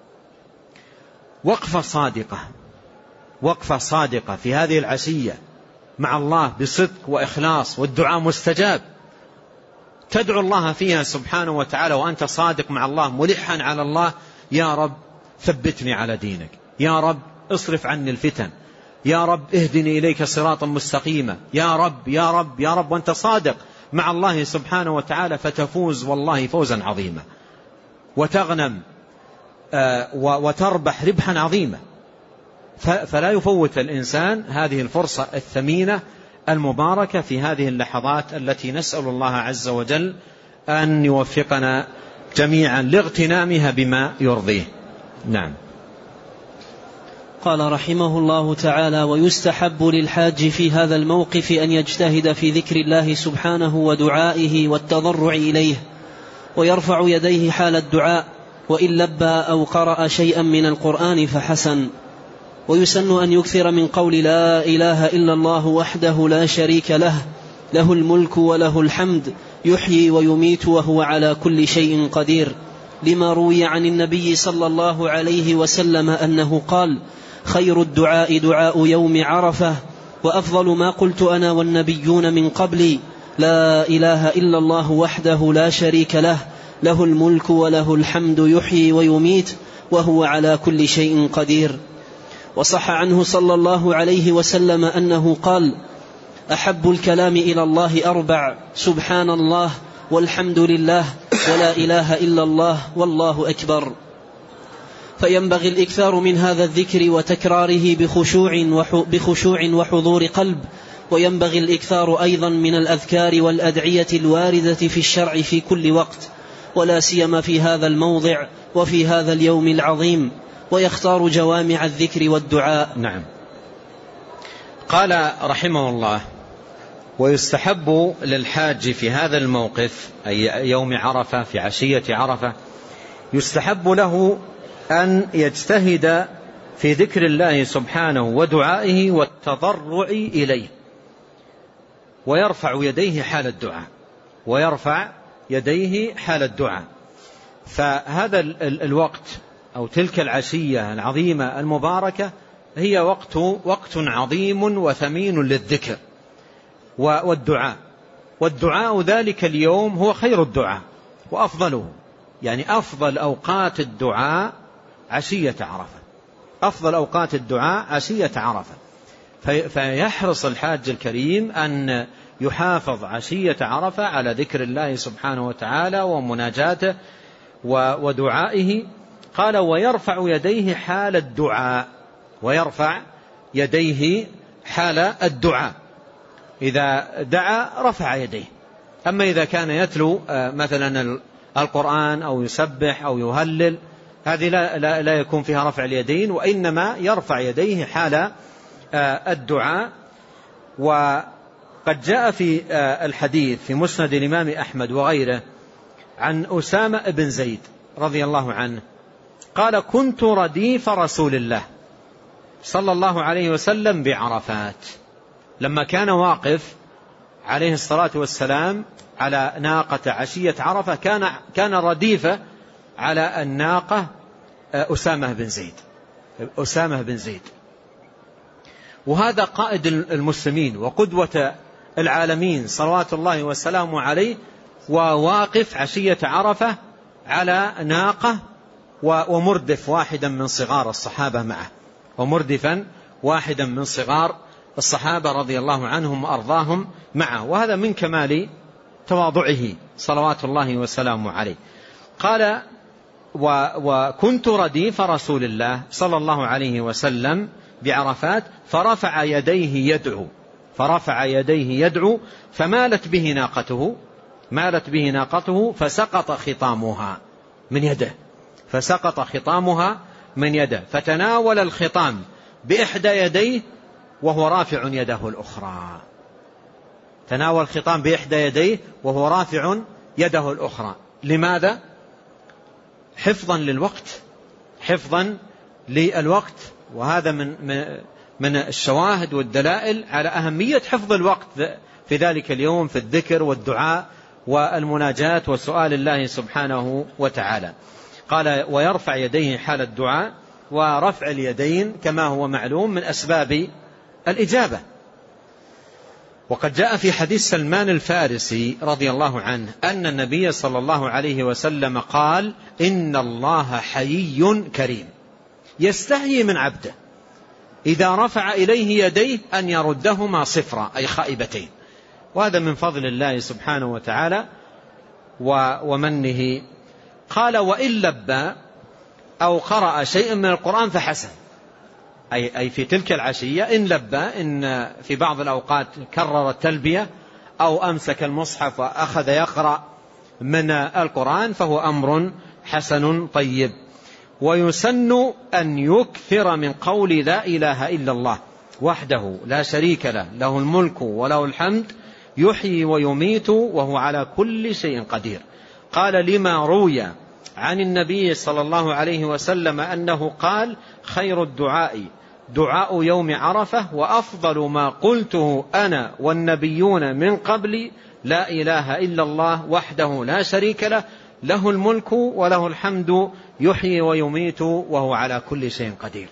B: وقفة صادقة في هذه العشية مع الله بصدق وإخلاص، والدعاء مستجاب. تدعو الله فيها سبحانه وتعالى وأنت صادق مع الله، ملحا على الله: يا رب ثبتني على دينك، يا رب اصرف عني الفتن، يا رب اهدني إليك صراطا مستقيما، يا رب يا رب يا رب، وأنت صادق مع الله سبحانه وتعالى، فتفوز والله فوزا عظيما، وتغنم وتربح ربحا عظيما. فلا يفوت الإنسان هذه الفرصة الثمينة المباركة في هذه اللحظات التي نسأل الله عز وجل أن يوفقنا جميعا لاغتنامها بما يرضيه. نعم.
A: قال رحمه الله تعالى: ويستحب للحاج في هذا الموقف أن يجتهد في ذكر الله سبحانه ودعائه والتضرع إليه، ويرفع يديه حال الدعاء، وإن لبى أو قرأ شيئا من القرآن فحسن. ويسن أن يكثر من قول لا إله إلا الله وحده لا شريك له، له الملك وله الحمد، يحيي ويميت وهو على كل شيء قدير، لما روي عن النبي صلى الله عليه وسلم أنه قال: خير الدعاء دعاء يوم عرفة، وأفضل ما قلت أنا والنبيون من قبلي لا إله إلا الله وحده لا شريك له، له الملك وله الحمد، يحيي ويميت وهو على كل شيء قدير. وصح عنه صلى الله عليه وسلم أنه قال: أحب الكلام إلى الله أربع: سبحان الله والحمد لله ولا إله إلا الله والله أكبر. فينبغي الإكثار من هذا الذكر وتكراره بخشوع وحضور قلب. وينبغي الإكثار أيضا من الأذكار والأدعية الواردة في الشرع في كل وقت، ولا سيما في هذا الموضع وفي هذا اليوم العظيم، ويختار جوامع الذكر والدعاء.
B: نعم. قال رحمه الله: ويستحب للحاج في هذا الموقف، أي يوم عرفة، في عشية عرفة، يستحب له أن يجتهد في ذكر الله سبحانه ودعائه والتضرع إليه، ويرفع يديه حال الدعاء. فهذا الوقت أو تلك العشية العظيمة المباركة هي وقت عظيم وثمين للذكر والدعاء ذلك اليوم هو خير الدعاء وأفضله، يعني أفضل أوقات الدعاء عشية عرفة. فيحرص الحاج الكريم أن يحافظ عشية عرفة على ذكر الله سبحانه وتعالى ومناجاته ودعائه. قال: ويرفع يديه حال الدعاء، إذا دعا رفع يديه. أما إذا كان يتلو مثلا القرآن أو يسبح أو يهلل، هذه لا يكون فيها رفع اليدين، وإنما يرفع يديه حال الدعاء. وقد جاء في الحديث في مسند الإمام أحمد وغيره عن أسامة بن زيد رضي الله عنه قال: كنت رديف رسول الله صلى الله عليه وسلم بعرفات لما كان واقف عليه الصلاة والسلام على ناقة عشية عرفة، كان رديفة على الناقة أسامة بن زيد، وهذا قائد المسلمين وقدوة العالمين صلوات الله وسلامه عليه، وواقف عشية عرفة على ناقة ومردف واحدا من صغار الصحابة معه، ومردفا واحدا من صغار الصحابة رضي الله عنهم وأرضاهم معه، وهذا من كمال تواضعه صلوات الله وسلامه عليه. قال: وكنت رديف رسول الله صلى الله عليه وسلم بعرفات فرفع يديه يدعو فمالت به ناقته فسقط خطامها من يده فتناول الخطام بإحدى يديه وهو رافع يده الأخرى. تناول الخطام بإحدى يديه وهو رافع يده الأخرى. لماذا؟ حفظا للوقت، وهذا من الشواهد والدلائل على أهمية حفظ الوقت في ذلك اليوم في الذكر والدعاء والمناجاة وسؤال الله سبحانه وتعالى. قال: ويرفع يديه حال الدعاء، ورفع اليدين كما هو معلوم من أسباب الإجابة. وقد جاء في حديث سلمان الفارسي رضي الله عنه أن النبي صلى الله عليه وسلم قال: إن الله حيي كريم يستحيي من عبده إذا رفع إليه يديه أن يردهما صفرا أي خائبتين. وهذا من فضل الله سبحانه وتعالى ومنه. قال: وإن لبى أو قرأ شيئا من القرآن فحسن، أي في تلك العشية إن لبى، إن في بعض الأوقات كرر التلبية أو أمسك المصحف وأخذ يقرأ من القرآن فهو أمر حسن طيب. ويسن أن يكثر من قول لا إله إلا الله وحده لا شريك له، له الملك وله الحمد يحيي ويميت وهو على كل شيء قدير. قال: لما روي عن النبي صلى الله عليه وسلم أنه قال: خير الدعاء دعاء يوم عرفة، وأفضل ما قلته أنا والنبيون من قبلي لا إله إلا الله وحده لا شريك له، له الملك وله الحمد يحيي ويميت وهو على كل شيء قدير.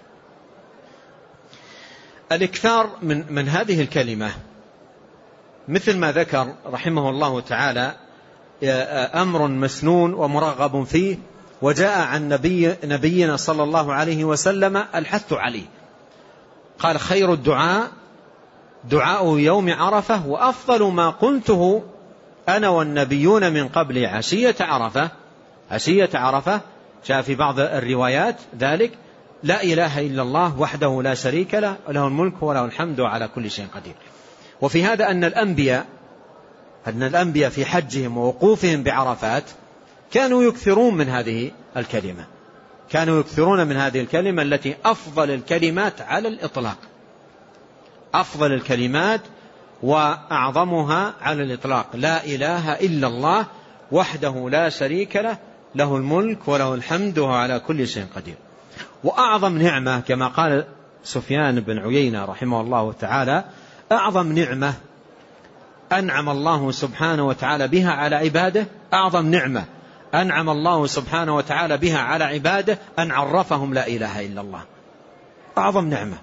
B: الإكثار من هذه الكلمة مثل ما ذكر رحمه الله تعالى أمر مسنون ومرغب فيه، وجاء عن نبينا صلى الله عليه وسلم الحث عليه. قال: خير الدعاء دعاء يوم عرفة، وأفضل ما قلته أنا والنبيون من قبل عشية عرفة جاء في بعض الروايات ذلك لا إله إلا الله وحده لا شريك له، له الملك وله الحمد على كل شيء قدير. وفي هذا أن الأنبياء في حجهم ووقوفهم بعرفات كانوا يكثرون من هذه الكلمة، التي أفضل الكلمات على الإطلاق، أفضل الكلمات وأعظمها على الإطلاق لا إله إلا الله وحده لا شريك له، له الملك وله الحمد وهو على كل شيء قدير. وأعظم نعمة كما قال سفيان بن عيينة رحمه الله تعالى: أعظم نعمة أنعم الله سبحانه وتعالى بها على عباده، أعظم نعمة أنعم الله سبحانه وتعالى بها على عباده أن عرفهم لا إله إلا الله. أعظم نعمة،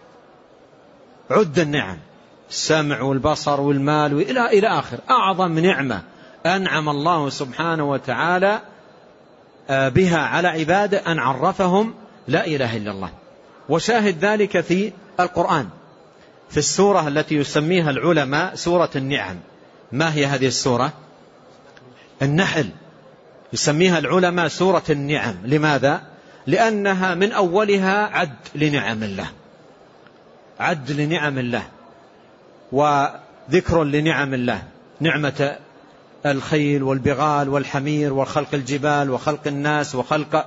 B: عد النعم، السمع والبصر والمال إلى آخر. أعظم نعمة أنعم الله سبحانه وتعالى بها على عباده أن عرفهم لا إله إلا الله. وشاهد ذلك في القرآن، في السورة التي يسميها العلماء سورة النعم. ما هي هذه السورة؟ النحل. يسميها العلماء سورة النعم. لماذا؟ لأنها من أولها عد لنعم الله وذكر لنعم الله، نعمة الخيل والبغال والحمير وخلق الجبال وخلق الناس وخلق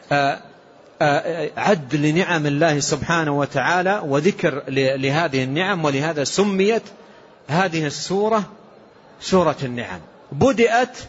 B: عد لنعم الله سبحانه وتعالى وذكر لهذه النعم. ولهذا سميت هذه السورة سورة النعم. بدأت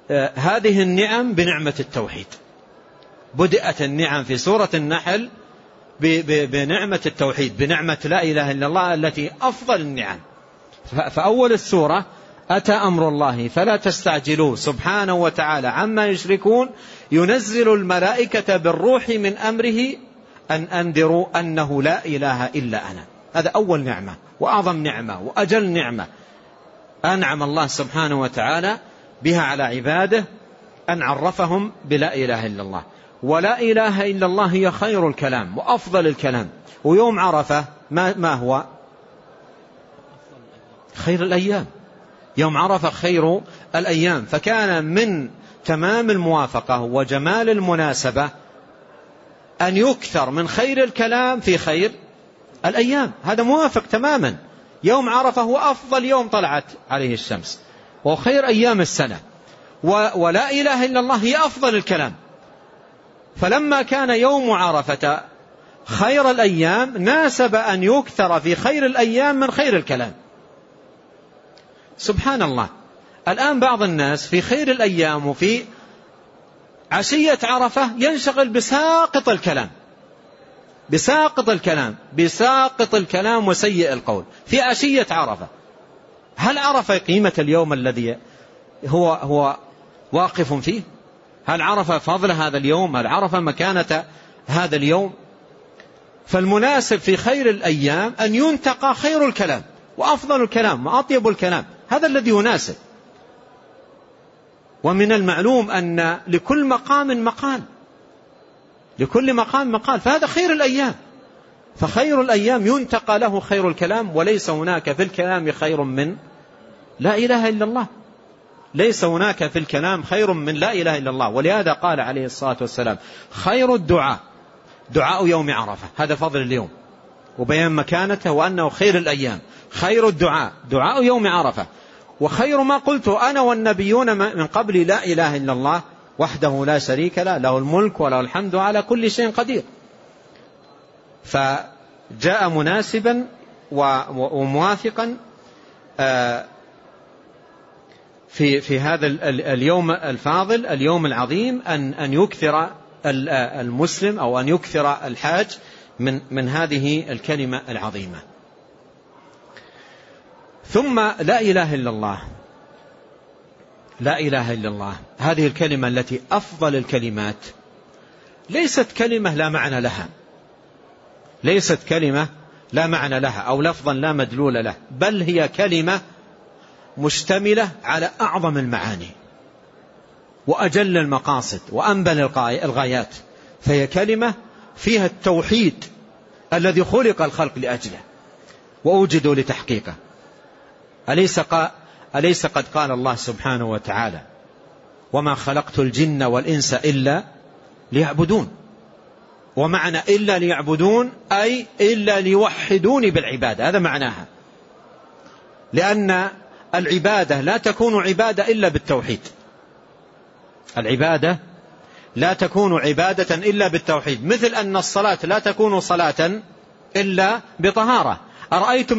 B: هذه النعم بنعمة التوحيد. بدأت النعم في سورة النحل بنعمة التوحيد، بنعمة لا إله إلا الله التي أفضل النعم. فأول السورة أتى أمر الله فلا تستعجلوه سبحانه وتعالى عما يشركون، ينزل الملائكة بالروح من أمره أن أنذروا أنه لا إله إلا أنا. هذا أول نعمة وأعظم نعمة وأجل نعمة أنعم الله سبحانه وتعالى بها على عباده، أن عرفهم بلا إله إلا الله. ولا إله إلا الله هي خير الكلام وأفضل الكلام. ويوم عرفة ما هو؟ خير الأيام. يوم عرفة خير الأيام، فكان من تمام الموافقة وجمال المناسبة أن يكثر من خير الكلام في خير الأيام. هذا موافق تماما. يوم عرفة هو أفضل يوم طلعت عليه الشمس وخير أيام السنة، ولا إله إلا الله هي أفضل الكلام. فلما كان يوم عرفة خير الأيام ناسب أن يكثر في خير الأيام من خير الكلام. سبحان الله. الآن بعض الناس في خير الأيام وفي عشية عرفة ينشغل بساقط الكلام، بساقط الكلام وسيء القول في عشية عرفة. هل عرف قيمة اليوم الذي هو واقف فيه؟ هل عرف فضل هذا اليوم؟ هل عرف مكانة هذا اليوم؟ فالمناسب في خير الأيام أن ينتقى خير الكلام وأفضل الكلام وأطيب الكلام، هذا الذي يناسب. ومن المعلوم أن لكل مقام مقال، لكل مقام مقال، فهذا خير الأيام. فخير الأيام ينتقى له خير الكلام، وليس هناك في الكلام خير من لا إله إلا الله. ليس هناك في الكلام خير من لا إله إلا الله. ولهذا قال عليه الصلاة والسلام خير الدعاء دعاء يوم عرفة. هذا فضل اليوم وبيان مكانته وأنه خير الأيام. خير الدعاء دعاء يوم عرفة. وخير ما قلت أنا والنبيون من قبل لا إله إلا الله وحده لا شريك له، له الملك وله الحمد على كل شيء قدير. فجاء مناسبا وموافقا في هذا اليوم الفاضل، اليوم العظيم، أن يكثر المسلم أو أن يكثر الحاج من هذه الكلمة العظيمة. ثم لا إله إلا الله، لا إله إلا الله هذه الكلمة التي أفضل الكلمات ليست كلمة لا معنى لها، ليست كلمة لا معنى لها أو لفظا لا مدلول له، بل هي كلمة مشتملة على أعظم المعاني وأجل المقاصد وأنبل الغايات. فهي كلمة فيها التوحيد الذي خلق الخلق لأجله وأوجدوا لتحقيقه. أليس قد قال الله سبحانه وتعالى وما خلقت الجن والإنس إلا ليعبدون؟ ومعنى إلا ليعبدون أي إلا ليوحدوني بالعبادة، هذا معناها. لأن العبادة لا تكون عبادة إلا بالتوحيد، العبادة لا تكون عبادة إلا بالتوحيد. مثل أن الصلاة لا تكون صلاة إلا بطهارة. أرأيتم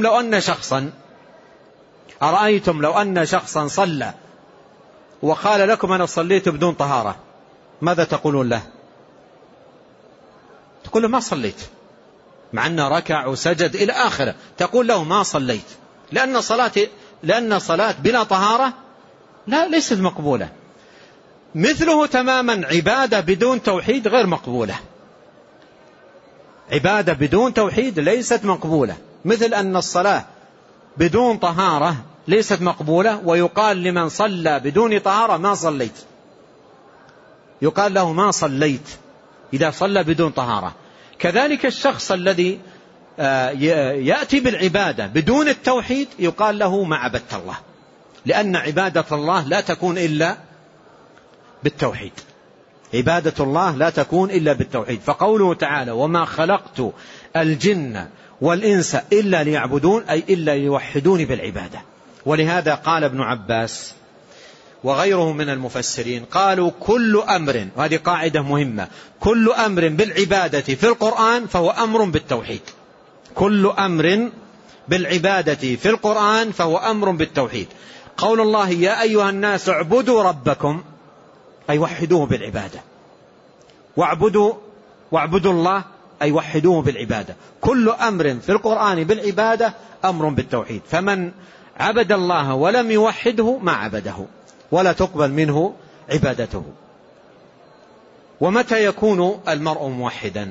B: لو أن شخصا صلى وقال لكم أنا صليت بدون طهارة، ماذا تقولون له؟ تقول له ما صليت، مع أنه ركع وسجد إلى آخره، تقول له ما صليت، لأن صلاة بلا طهارة ليست مقبولة. مثله تماما عبادة بدون توحيد غير مقبولة، عبادة بدون توحيد ليست مقبولة. مثل أن الصلاة بدون طهارة ليست مقبولة، ويقال لمن صلى بدون طهارة ما صليت، يقال له ما صليت إذا صلى بدون طهارة. كذلك الشخص الذي يأتي بالعبادة بدون التوحيد يقال له ما عبدت الله، لأن عبادة الله لا تكون إلا بالتوحيد، عبادة الله لا تكون إلا بالتوحيد. فقوله تعالى وما خلقت الجن والإنس إلا ليعبدون أي إلا ليوحدوني بالعبادة. ولهذا قال ابن عباس وغيره من المفسرين قالوا كل أمر، وهذه قاعدة مهمة، كل أمر بالعبادة في القرآن فهو أمر بالتوحيد، كل أمر بالعبادة في القرآن فهو أمر بالتوحيد. قول الله يا أيها الناس اعبدوا ربكم أي وحدوه بالعبادة، واعبدوا الله أي وحدوه بالعبادة. كل أمر في القرآن بالعبادة أمر بالتوحيد، فمن عبد الله ولم يوحده ما عبده ولا تقبل منه عبادته. ومتى يكون المرء موحدا؟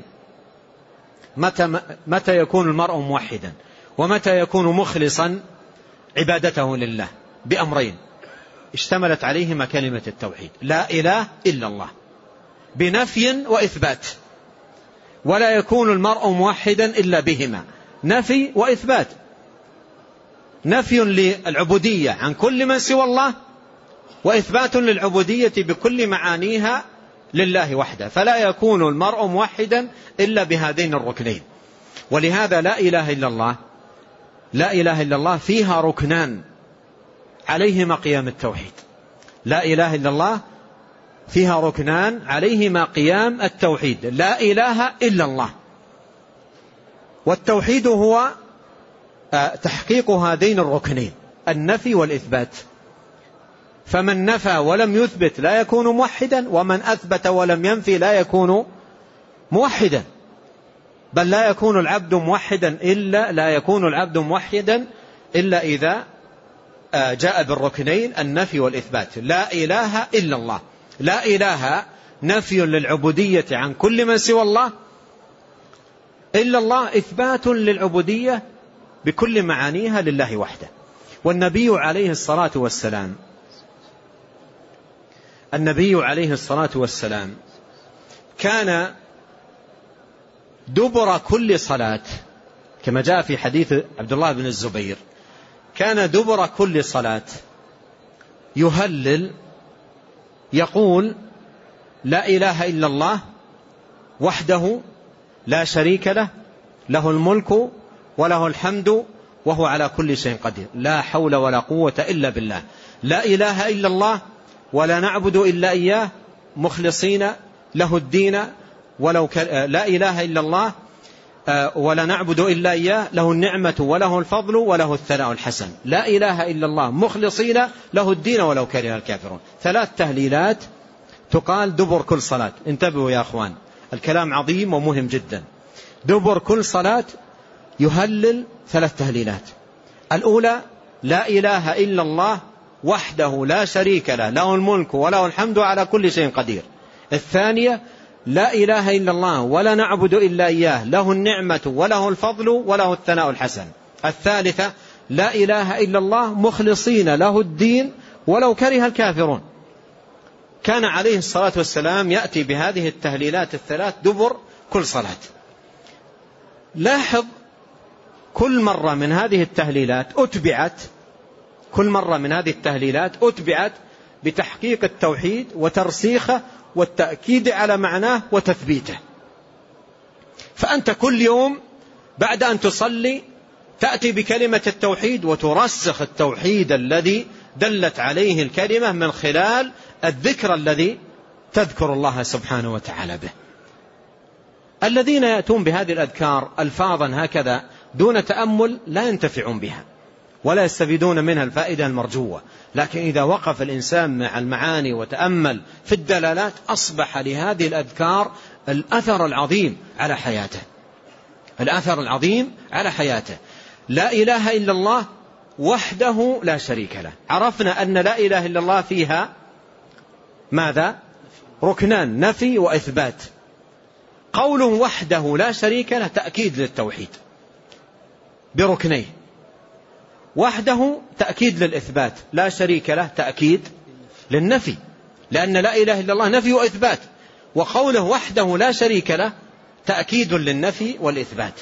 B: متى يكون المرء موحدا ومتى يكون مخلصا عبادته لله؟ بأمرين اشتملت عليهما كلمة التوحيد: لا إله إلا الله، بنفي وإثبات. ولا يكون المرء موحدا إلا بهما، نفي وإثبات. نفي للعبودية عن كل من سوى الله، وإثبات للعبودية بكل معانيها لله وحده. فلا يكون المرء موحدا إلا بهذين الركنين. ولهذا لا إله إلا الله، لا إله إلا الله فيها ركنان عليهما قيام التوحيد. لا إله إلا الله فيها ركنان عليهما قيام التوحيد: لا إله إلا الله. والتوحيد هو تحقيق هذين الركنين، النفي والإثبات. فمن نفى ولم يثبت لا يكون موحدا، ومن أثبت ولم ينفي لا يكون موحدا. بل لا يكون العبد موحدا إلا إذا جاء بالركنين النفي والإثبات. لا إله إلا الله. لا إله نفي للعبودية عن كل من سوى الله، إلا الله إثبات للعبودية بكل معانيها لله وحده. والنبي عليه الصلاة والسلام كان دبر كل صلاة، كما جاء في حديث عبد الله بن الزبير، كان دبر كل صلاة يهلل يقول: لا إله إلا الله وحده لا شريك له، له الملك وله الحمد وهو على كل شيء قدير، لا حول ولا قوة إلا بالله. لا إله إلا الله ولا نعبد إلا إياه مخلصين له الدين لا إله إلا الله ولا نعبد إلا إياه له النعمة وله الفضل وله الثناء الحسن. لا إله إلا الله مخلصين له الدين ولو كره الكافرون. 3 تهليلات تقال دبر كل صلاة. انتبهوا يا أخوان، الكلام عظيم ومهم جدا. دبر كل صلاة يهلل 3 تهليلات. الأولى: لا إله إلا الله وحده لا شريك له، له الملك وله الحمد على كل شيء قدير. الثانية: لا إله إلا الله ولا نعبد إلا إياه، له النعمة وله الفضل وله الثناء الحسن. الثالثة: لا إله إلا الله مخلصين له الدين ولو كره الكافرون. كان عليه الصلاة والسلام يأتي بهذه التهليلات ال3 دبر كل صلاة. لاحظ كل مرة من هذه التهليلات أتبعت بتحقيق التوحيد وترسيخه والتأكيد على معناه وتثبيته. فأنت كل يوم بعد أن تصلي تأتي بكلمة التوحيد وترسخ التوحيد الذي دلت عليه الكلمة من خلال الذكر الذي تذكر الله سبحانه وتعالى به. الذين يأتون بهذه الأذكار ألفاظا هكذا دون تأمل لا ينتفعون بها ولا يستفيدون منها الفائدة المرجوة. لكن إذا وقف الإنسان مع المعاني وتأمل في الدلالات أصبح لهذه الأذكار الأثر العظيم على حياته. لا إله إلا الله وحده لا شريك له. عرفنا أن لا إله إلا الله فيها ماذا؟ ركنان: نفي وإثبات. قوله وحده لا شريك له تأكيد للتوحيد بركنيه. وحده تأكيد للإثبات، لا شريك له تأكيد للنفي، لأن لا إله إلا الله نفي وإثبات. وقوله وحده لا شريك له تأكيد للنفي والإثبات.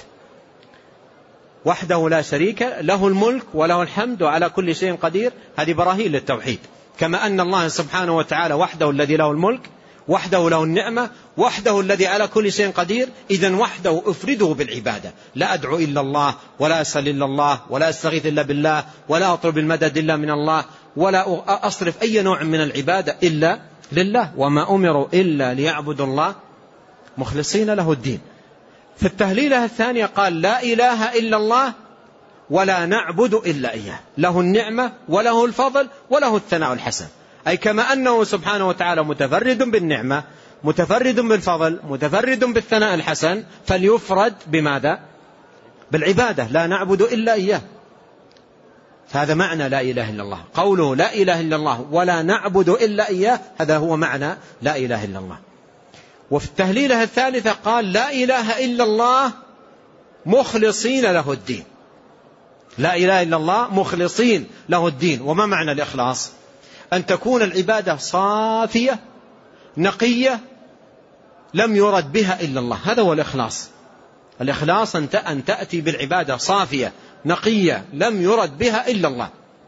B: وحده لا شريك له الملك وله الحمد وعلى كل شيء قدير، هذه براهين للتوحيد. كما أن الله سبحانه وتعالى وحده الذي له الملك، وحده له النعمة، وحده الذي على كل شيء قدير. إذن وحده أفرده بالعبادة. لا أدعو إلا الله ولا أسأل إلا الله ولا أستغيث إلا بالله ولا أطلب المدد إلا من الله ولا أصرف أي نوع من العبادة إلا لله، وما أمروا إلا ليعبدوا الله مخلصين له الدين. في التهليلة الثانية قال: لا إله إلا الله ولا نعبد إلا إياه، له النعمة وله الفضل وله الثناء الحسن. أي كما أنه سبحانه وتعالى متفرد بالنعمة متفرد بالفضل متفرد بالثناء الحسن، فليفرد بماذا؟ بالعبادة، لا نعبد إلا إياه. هذا معنى لا إله إلا الله، قوله لا إله إلا الله ولا نعبد إلا إياه، هذا هو معنى لا إله إلا الله. وفي التهليلة الثالثة قال لا إله إلا الله مخلصين له الدين. لا إله إلا الله مخلصين له الدين. وما معنى الإخلاص؟ أن تكون العبادة صافية نقية لم يرد بها إلا الله، هذا هو الإخلاص. الإخلاص أن تأتي بالعبادة صافية نقية لم يرد بها إلا الله.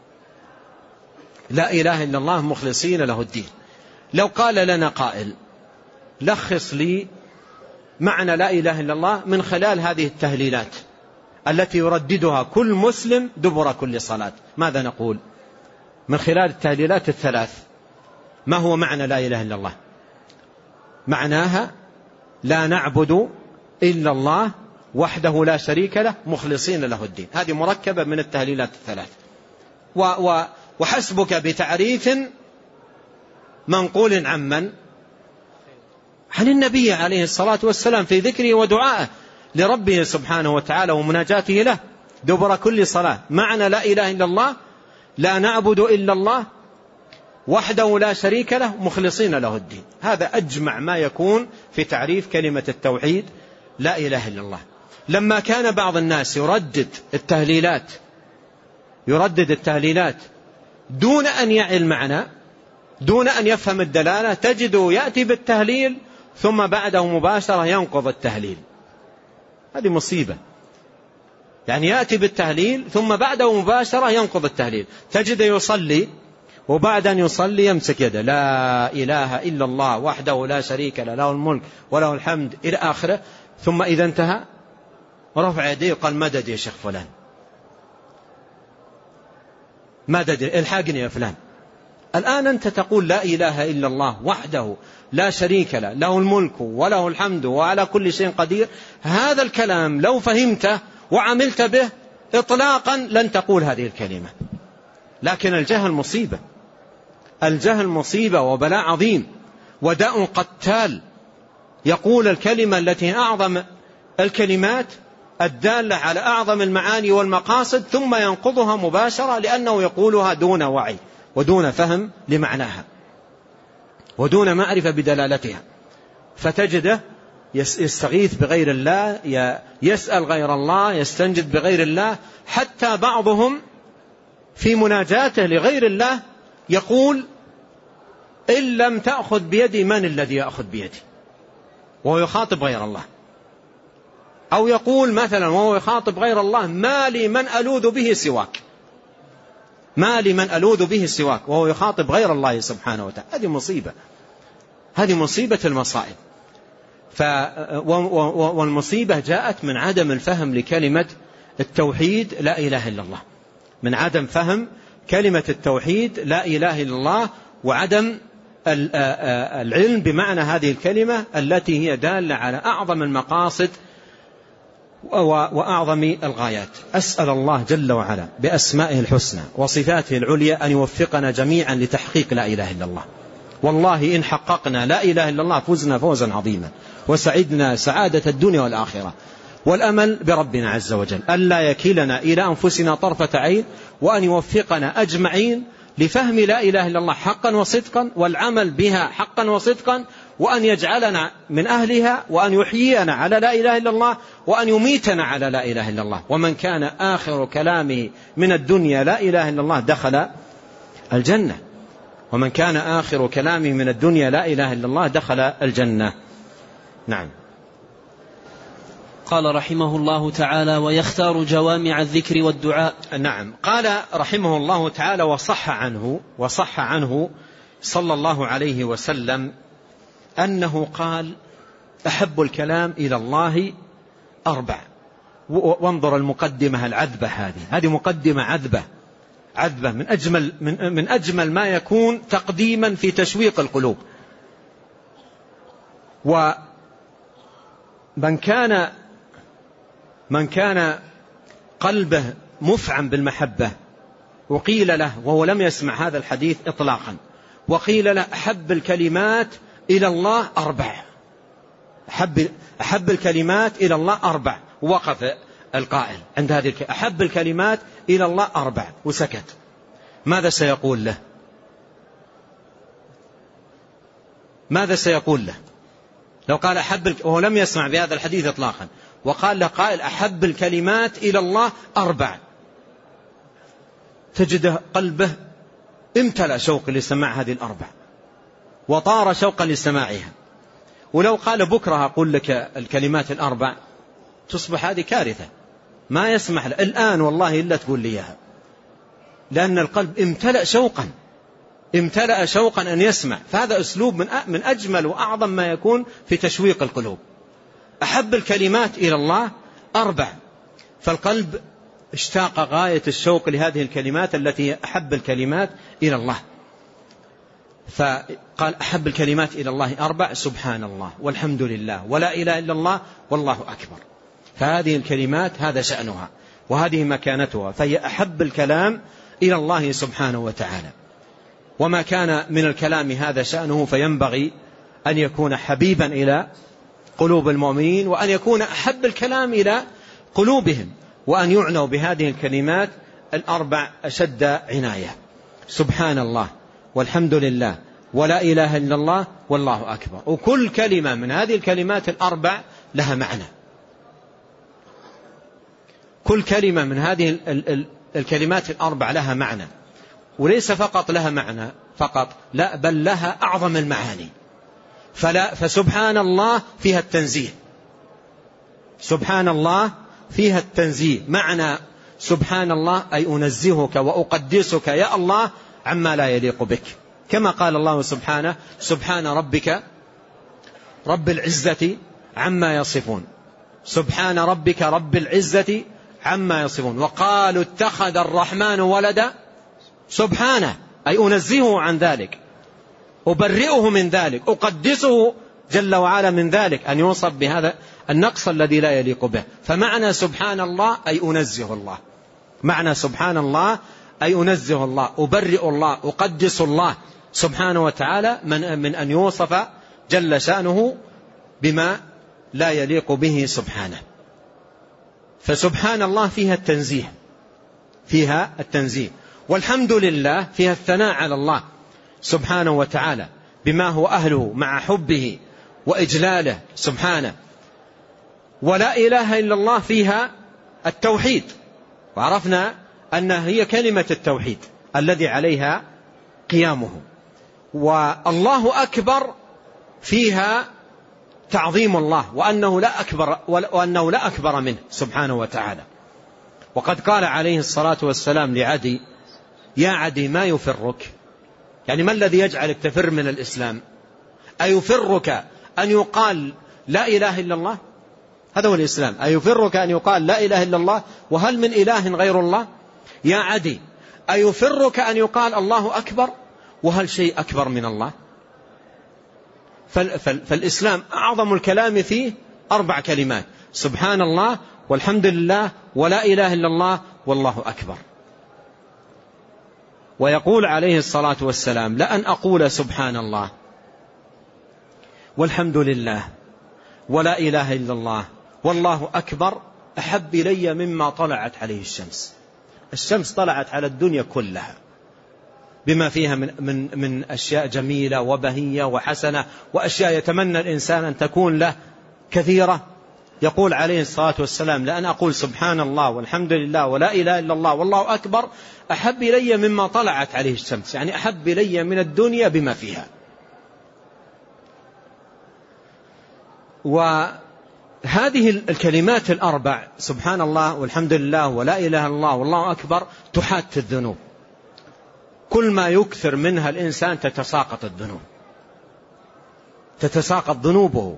B: لا إله إلا الله مخلصين له الدين. لو قال لنا قائل لخص لي معنى لا إله إلا الله من خلال هذه التهليلات التي يرددها كل مسلم دبر كل صلاة، ماذا نقول؟ من خلال التهليلات الثلاث ما هو معنى لا إله إلا الله؟ معناها لا نعبد إلا الله وحده لا شريك له مخلصين له الدين. هذه مركبة من التهليلات الثلاث. وحسبك بتعريف منقول عن النبي عليه الصلاة والسلام في ذكره ودعائه لربه سبحانه وتعالى ومناجاته له دبر كل صلاة. معنى لا إله إلا الله لا نعبد إلا الله وحده لا شريك له مخلصين له الدين. هذا أجمع ما يكون في تعريف كلمة التوحيد لا إله إلا الله. لما كان بعض الناس يردد التهليلات دون أن يعي المعنى دون أن يفهم الدلالة، تجده يأتي بالتهليل ثم بعده مباشرة ينقض التهليل. هذه مصيبة. يعني يأتي بالتهليل ثم بعده مباشرة ينقض التهليل. تجده يصلي وبعد أن يصلي يمسك يده لا إله إلا الله وحده لا شريك له له الملك وله الحمد إلى آخره، ثم إذا انتهى رفع يديه وقال مدد يا شيخ فلان، مدد الحاقني يا فلان. الآن أنت تقول لا إله إلا الله وحده لا شريك له له الملك وله الحمد وعلى كل شيء قدير. هذا الكلام لو فهمته وعملت به إطلاقا لن تقول هذه الكلمة. لكن الجهل مصيبة وبلاء عظيم وداء قتال. يقول الكلمة التي أعظم الكلمات الدالة على أعظم المعاني والمقاصد ثم ينقضها مباشرة لأنه يقولها دون وعي ودون فهم لمعناها ودون معرفة بدلالتها. فتجده يستغيث بغير الله، يسأل غير الله، يستنجد بغير الله. حتى بعضهم في مناجاته لغير الله يقول إن لم تأخذ بيدي من الذي يأخذ بيدي، وهو يخاطب غير الله. أو يقول مثلا وهو يخاطب غير الله ما لي من ألوذ به سواك، ما لي من ألوذ به سواك، وهو يخاطب غير الله سبحانه وتعالى. هذه مصيبة المصائب. والمصيبة جاءت من عدم الفهم لكلمة التوحيد لا إله إلا الله، من عدم فهم كلمة التوحيد لا إله إلا الله وعدم العلم بمعنى هذه الكلمة التي هي دالة على أعظم المقاصد وأعظم الغايات. أسأل الله جل وعلا بأسمائه الحسنى وصفاته العليا أن يوفقنا جميعا لتحقيق لا إله إلا الله. والله إن حققنا لا إله إلا الله فزنا فوزا عظيما وسعدنا سعادة الدنيا والآخرة. والأمل بربنا عز وجل ألا يكلنا إلى أنفسنا طرفة عين، وأن يوفقنا أجمعين لفهم لا إله إلا الله حقا وصدقا والعمل بها حقا وصدقا، وأن يجعلنا من أهلها، وأن يحيينا على لا إله إلا الله، وأن يميتنا على لا إله إلا الله. ومن كان آخر كلامه من الدنيا لا إله إلا الله دخل الجنة. ومن كان آخر كلامه من الدنيا لا إله إلا الله دخل الجنة. نعم.
A: قال رحمه الله تعالى ويختار جوامع الذكر والدعاء.
B: نعم. قال رحمه الله تعالى وصح عنه صلى الله عليه وسلم أنه قال أحب الكلام إلى الله 4. وانظر المقدمة العذبة هذه مقدمة عذبة من أجمل ما يكون تقديما في تشويق القلوب. ومن كان قلبه مفعم بالمحبة وقيل له وهو لم يسمع هذا الحديث إطلاقا، وقيل له أحب الكلمات إلى الله 4. أحب الكلمات إلى الله 4. وقف القائل عند هذه أحب الكلمات إلى الله 4 وسكت. ماذا سيقول له؟ ماذا سيقول له لو قال وهو لم يسمع بهذا الحديث إطلاقا، وقال له قائل أحب الكلمات إلى الله 4؟ تجد قلبه امتلأ شوق لسماع هذه 4 وطار شوقا لسماعها. ولو قال بكرة أقول لك الكلمات 4 تصبح هذه كارثة، ما يسمح له الآن والله إلا تقول لي إياها، لأن القلب امتلأ شوقا أن يسمع. فهذا أسلوب من أجمل وأعظم ما يكون في تشويق القلوب. أحب الكلمات إلى الله 4، فالقلب اشتاق غاية الشوق لهذه الكلمات التي أحب الكلمات إلى الله. فقال أحب الكلمات إلى الله 4: سبحان الله والحمد لله ولا إله إلا الله والله أكبر. فهذه الكلمات هذا شأنها وهذه مكانتها، فهي أحب الكلام إلى الله سبحانه وتعالى. وما كان من الكلام هذا شأنه، فينبغي أن يكون حبيبا إلى قلوب المؤمنين، وأن يكون أحب الكلام إلى قلوبهم، وأن يعنوا بهذه الكلمات 4 أشد عناية: سبحان الله والحمد لله ولا إله إلا الله والله أكبر. وكل كلمة من هذه الكلمات 4 لها معنى. كل كلمة من هذه الكلمات 4 لها معنى، وليس فقط لها معنى فقط، لا بل لها أعظم المعاني. فسبحان الله فيها التنزيه، سبحان الله فيها التنزيه. معنى سبحان الله أي أنزهك وأقدسك يا الله عما لا يليق بك، كما قال الله سبحانه: سبحان ربك رب العزة عما يصفون، سبحان ربك رب العزة عما يصفون. وقالوا اتخذ الرحمن ولدا، سبحانه أي أنزهه عن ذلك، أبرئه من ذلك، أقدسه جل وعلا من ذلك، أن يوصف بهذا النقص الذي لا يليق به. فمعنى سبحان الله أي أنزه الله، معنى سبحان الله أي أنزه الله، أبرئ الله، أقدس الله سبحانه وتعالى من أن يوصف جل شأنه بما لا يليق به سبحانه. فسبحان الله فيها التنزيه، فيها التنزيه. والحمد لله فيها الثناء على الله سبحانه وتعالى بما هو أهله مع حبه وإجلاله سبحانه. ولا إله إلا الله فيها التوحيد، وعرفنا أنها هي كلمة التوحيد الذي عليها قيامه. والله أكبر فيها تعظيم الله، وأنه لا أكبر منه سبحانه وتعالى. وقد قال عليه الصلاة والسلام لعدي: يا عدي ما يفرك، يعني ما الذي يجعلك تفر من الإسلام؟ أيفرك أن يقال لا إله إلا الله؟ هذا هو الإسلام. أيفرك أن يقال لا إله إلا الله وهل من إله غير الله؟ يا عدي أيفرك أن يقال الله أكبر وهل شيء أكبر من الله؟ فالإسلام أعظم الكلام فيه 4 كلمات: سبحان الله والحمد لله ولا إله إلا الله والله أكبر. ويقول عليه الصلاة والسلام: لأن أقول سبحان الله والحمد لله ولا إله إلا الله والله أكبر أحب إلي مما طلعت عليه الشمس. الشمس طلعت على الدنيا كلها بما فيها من أشياء جميلة وبهية وحسنة، وأشياء يتمنى الإنسان أن تكون له كثيرة. يقول عليه الصلاة والسلام: لأن أقول سبحان الله والحمد لله ولا إله إلا الله والله أكبر أحب إلي مما طلعت عليه الشمس، يعني أحب إلي من الدنيا بما فيها. وهذه الكلمات 4 سبحان الله والحمد لله ولا إله إلا الله والله أكبر تحات الذنوب. كل ما يكثر منها الإنسان تتساقط الذنوب، تتساقط ذنوبه.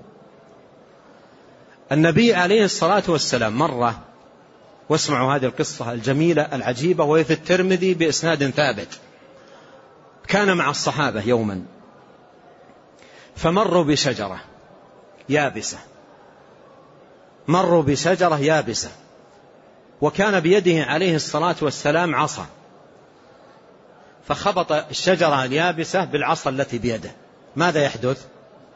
B: النبي عليه الصلاة والسلام مرة، واسمعوا هذه القصة الجميلة العجيبة وهي في الترمذي بإسناد ثابت، كان مع الصحابة يوما فمروا بشجرة يابسة، مروا بشجرة يابسة، وكان بيده عليه الصلاة والسلام عصا، فخبط الشجرة اليابسة بالعصا التي بيده. ماذا يحدث؟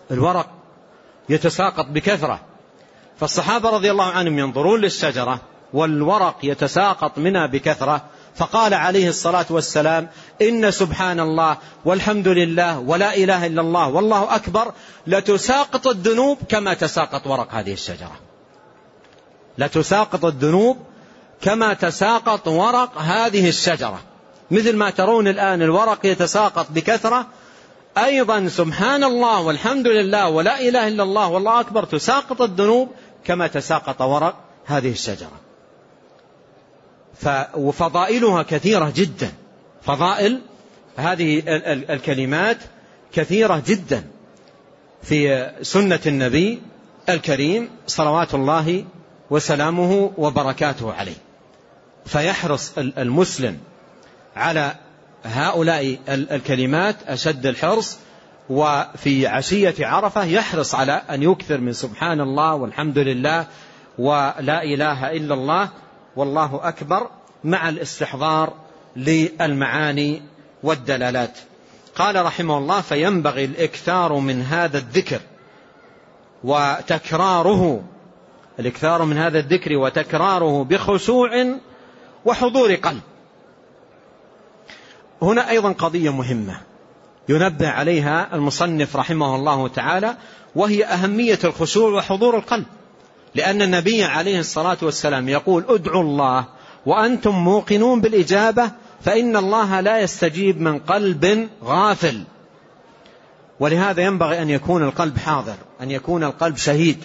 B: الورق يتساقط بكثرة، فالصحابة رضي الله عنهم ينظرون للشجرة والورق يتساقط منها بكثرة، فقال عليه الصلاة والسلام: إن سبحان الله والحمد لله ولا إله إلا الله والله أكبر لتساقط الذنوب كما تساقط ورق هذه الشجرة، لتساقط الذنوب كما تساقط ورق هذه الشجرة. مثل ما ترون الآن الورق يتساقط بكثرة، أيضا سبحان الله والحمد لله ولا إله إلا الله والله أكبر تساقط الذنوب كما تساقط ورق هذه الشجرة. وفضائلها كثيرة جدا، فضائل هذه الكلمات كثيرة جدا في سنة النبي الكريم صلوات الله وسلامه وبركاته عليه. فيحرص المسلم على هؤلاء الكلمات أشد الحرص، وفي عشية عرفة يحرص على أن يكثر من سبحان الله والحمد لله ولا إله إلا الله والله أكبر مع الاستحضار للمعاني والدلالات. قال رحمه الله: فينبغي الإكثار من هذا الذكر وتكراره، الإكثار من هذا الذكر وتكراره بخشوع وحضور قلب. هنا أيضا قضية مهمة ينبه عليها المصنف رحمه الله تعالى، وهي أهمية الخشوع وحضور القلب، لأن النبي عليه الصلاة والسلام يقول: ادعوا الله وأنتم موقنون بالإجابة فإن الله لا يستجيب من قلب غافل. ولهذا ينبغي أن يكون القلب حاضر، أن يكون القلب شهيد،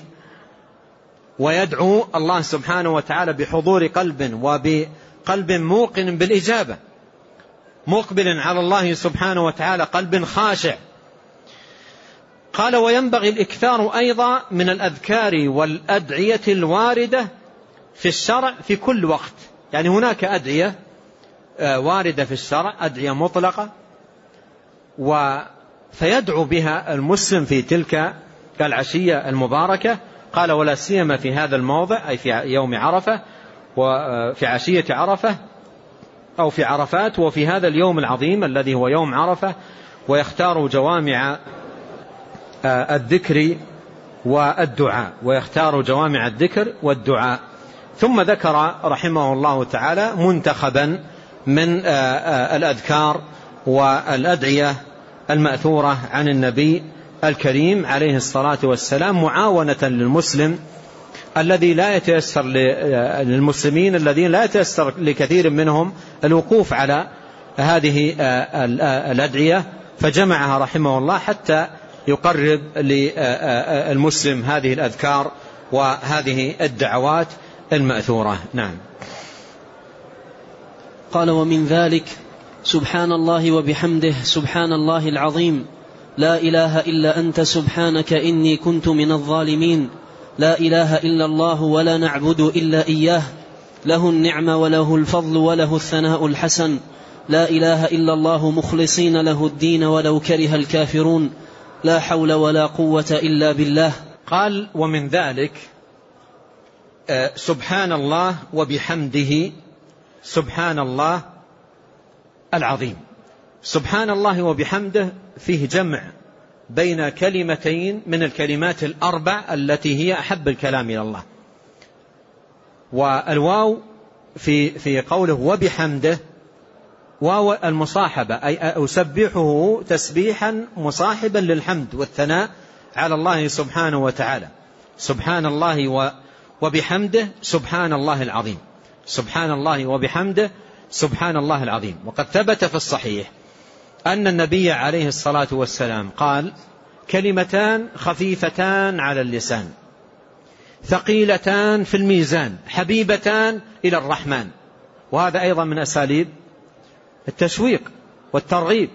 B: ويدعو الله سبحانه وتعالى بحضور قلب وبقلب موقن بالإجابة، مقبل على الله سبحانه وتعالى، قلب خاشع. قال: وينبغي الإكثار أيضا من الأذكار والأدعية الواردة في الشرع في كل وقت. يعني هناك أدعية واردة في الشرع، أدعية مطلقة، فيدعو بها المسلم في تلك العشية المباركة. قال: ولا سيما في هذا الموضع، أي في يوم عرفة وفي عشية عرفة أو في عرفات، وفي هذا اليوم العظيم الذي هو يوم عرفة. ويختار جوامع الذكر والدعاء، ويختار جوامع الذكر والدعاء. ثم ذكر رحمه الله تعالى منتخبا من الأذكار والأدعية المأثورة عن النبي الكريم عليه الصلاة والسلام، معاونة للمسلم الذي لا يتيسر للمسلمين الذين لا يتيسر لكثير منهم الوقوف على هذه الأدعية، فجمعها رحمه الله حتى يقرب للمسلم هذه الأذكار وهذه الدعوات المأثورة. نعم.
A: قال: ومن ذلك سبحان الله وبحمده سبحان الله العظيم، لا إله إلا أنت سبحانك إني كنت من الظالمين، لا إله إلا الله ولا نعبد إلا إياه، له النعمة وله الفضل وله الثناء الحسن، لا إله إلا الله مخلصين له الدين ولو كره الكافرون، لا حول ولا قوة إلا بالله.
B: قال: ومن ذلك سبحان الله وبحمده سبحان الله العظيم. سبحان الله وبحمده فيه جمع بين كلمتين من الكلمات الأربع التي هي أحب الكلام إلى الله. والواو في قوله وبحمده واو المصاحبة، أي أسبحه تسبيحا مصاحبا للحمد والثناء على الله سبحانه وتعالى. سبحان الله وبحمده سبحان الله العظيم، سبحان الله وبحمده سبحان الله العظيم. وقد ثبت في الصحيح أن النبي عليه الصلاة والسلام قال: كلمتان خفيفتان على اللسان ثقيلتان في الميزان حبيبتان إلى الرحمن. وهذا أيضا من أساليب التشويق والترغيب،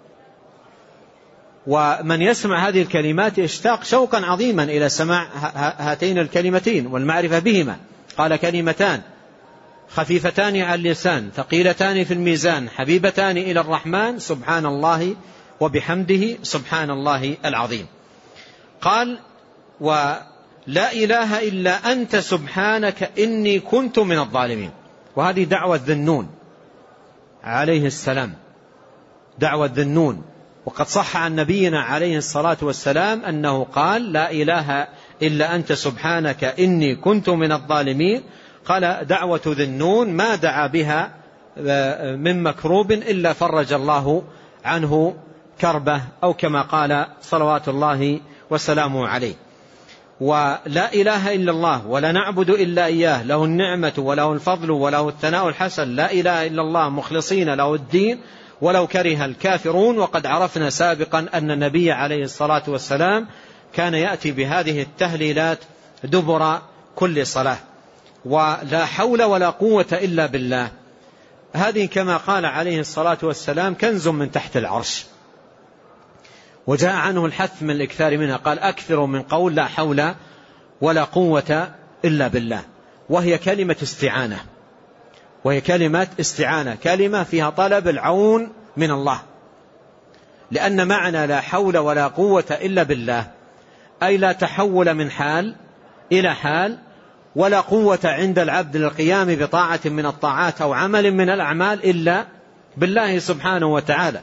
B: ومن يسمع هذه الكلمات يشتاق شوقا عظيما إلى سماع هاتين الكلمتين والمعرفة بهما. قال: كلمتان خفيفتان على اللسان ثقيلتان في الميزان حبيبتان إلى الرحمن، سبحان الله وبحمده سبحان الله العظيم. قال: ولا إله إلا أنت سبحانك إني كنت من الظالمين. وهذه دعوة ذنون عليه السلام، دعوة ذنون وقد صح عن نبينا عليه الصلاة والسلام أنه قال: لا إله إلا أنت سبحانك إني كنت من الظالمين. قال: دعوة ذي النون ما دعا بها من مكروب إلا فرج الله عنه كربه، أو كما قال صلوات الله وسلامه عليه. ولا إله إلا الله ولا نعبد إلا إياه، له النعمة وله الفضل وله الثناء الحسن، لا إله إلا الله مخلصين له الدين ولو كره الكافرون. وقد عرفنا سابقا أن النبي عليه الصلاة والسلام كان يأتي بهذه التهليلات دبر كل صلاة. ولا حول ولا قوة إلا بالله، هذه كما قال عليه الصلاة والسلام كنز من تحت العرش، وجاء عنه الحث من الإكثار منها. قال: أكثروا من قول لا حول ولا قوة إلا بالله. وهي كلمة استعانة، وهي كلمة استعانة، كلمة فيها طلب العون من الله، لأن معنى لا حول ولا قوة إلا بالله أي لا تحول من حال إلى حال، ولا قوة عند العبد للقيام بطاعة من الطاعات أو عمل من الأعمال إلا بالله سبحانه وتعالى.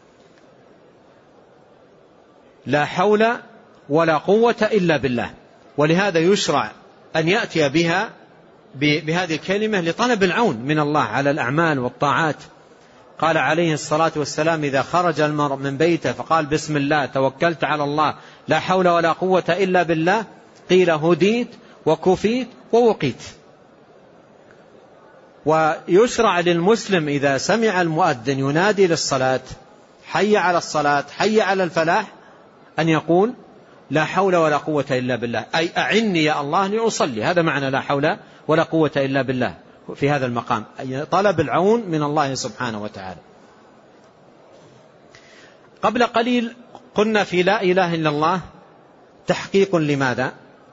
B: لا حول ولا قوة إلا بالله. ولهذا يشرع أن يأتي بها بهذه الكلمة لطلب العون من الله على الأعمال والطاعات. قال عليه الصلاة والسلام: إذا خرج المرء من بيته فقال: بسم الله توكلت على الله لا حول ولا قوة إلا بالله، قيل: هديت وكفيت ووقيت. ويشرع للمسلم إذا سمع المؤذن ينادي للصلاة: حي على الصلاة حي على الفلاح، أن يقول: لا حول ولا قوة إلا بالله، أي أعني يا الله لأصلي. هذا معنى لا حول ولا قوة إلا بالله في هذا المقام، أي طلب العون من الله سبحانه وتعالى. قبل قليل قلنا في لا إله إلا الله تحقيق لماذا؟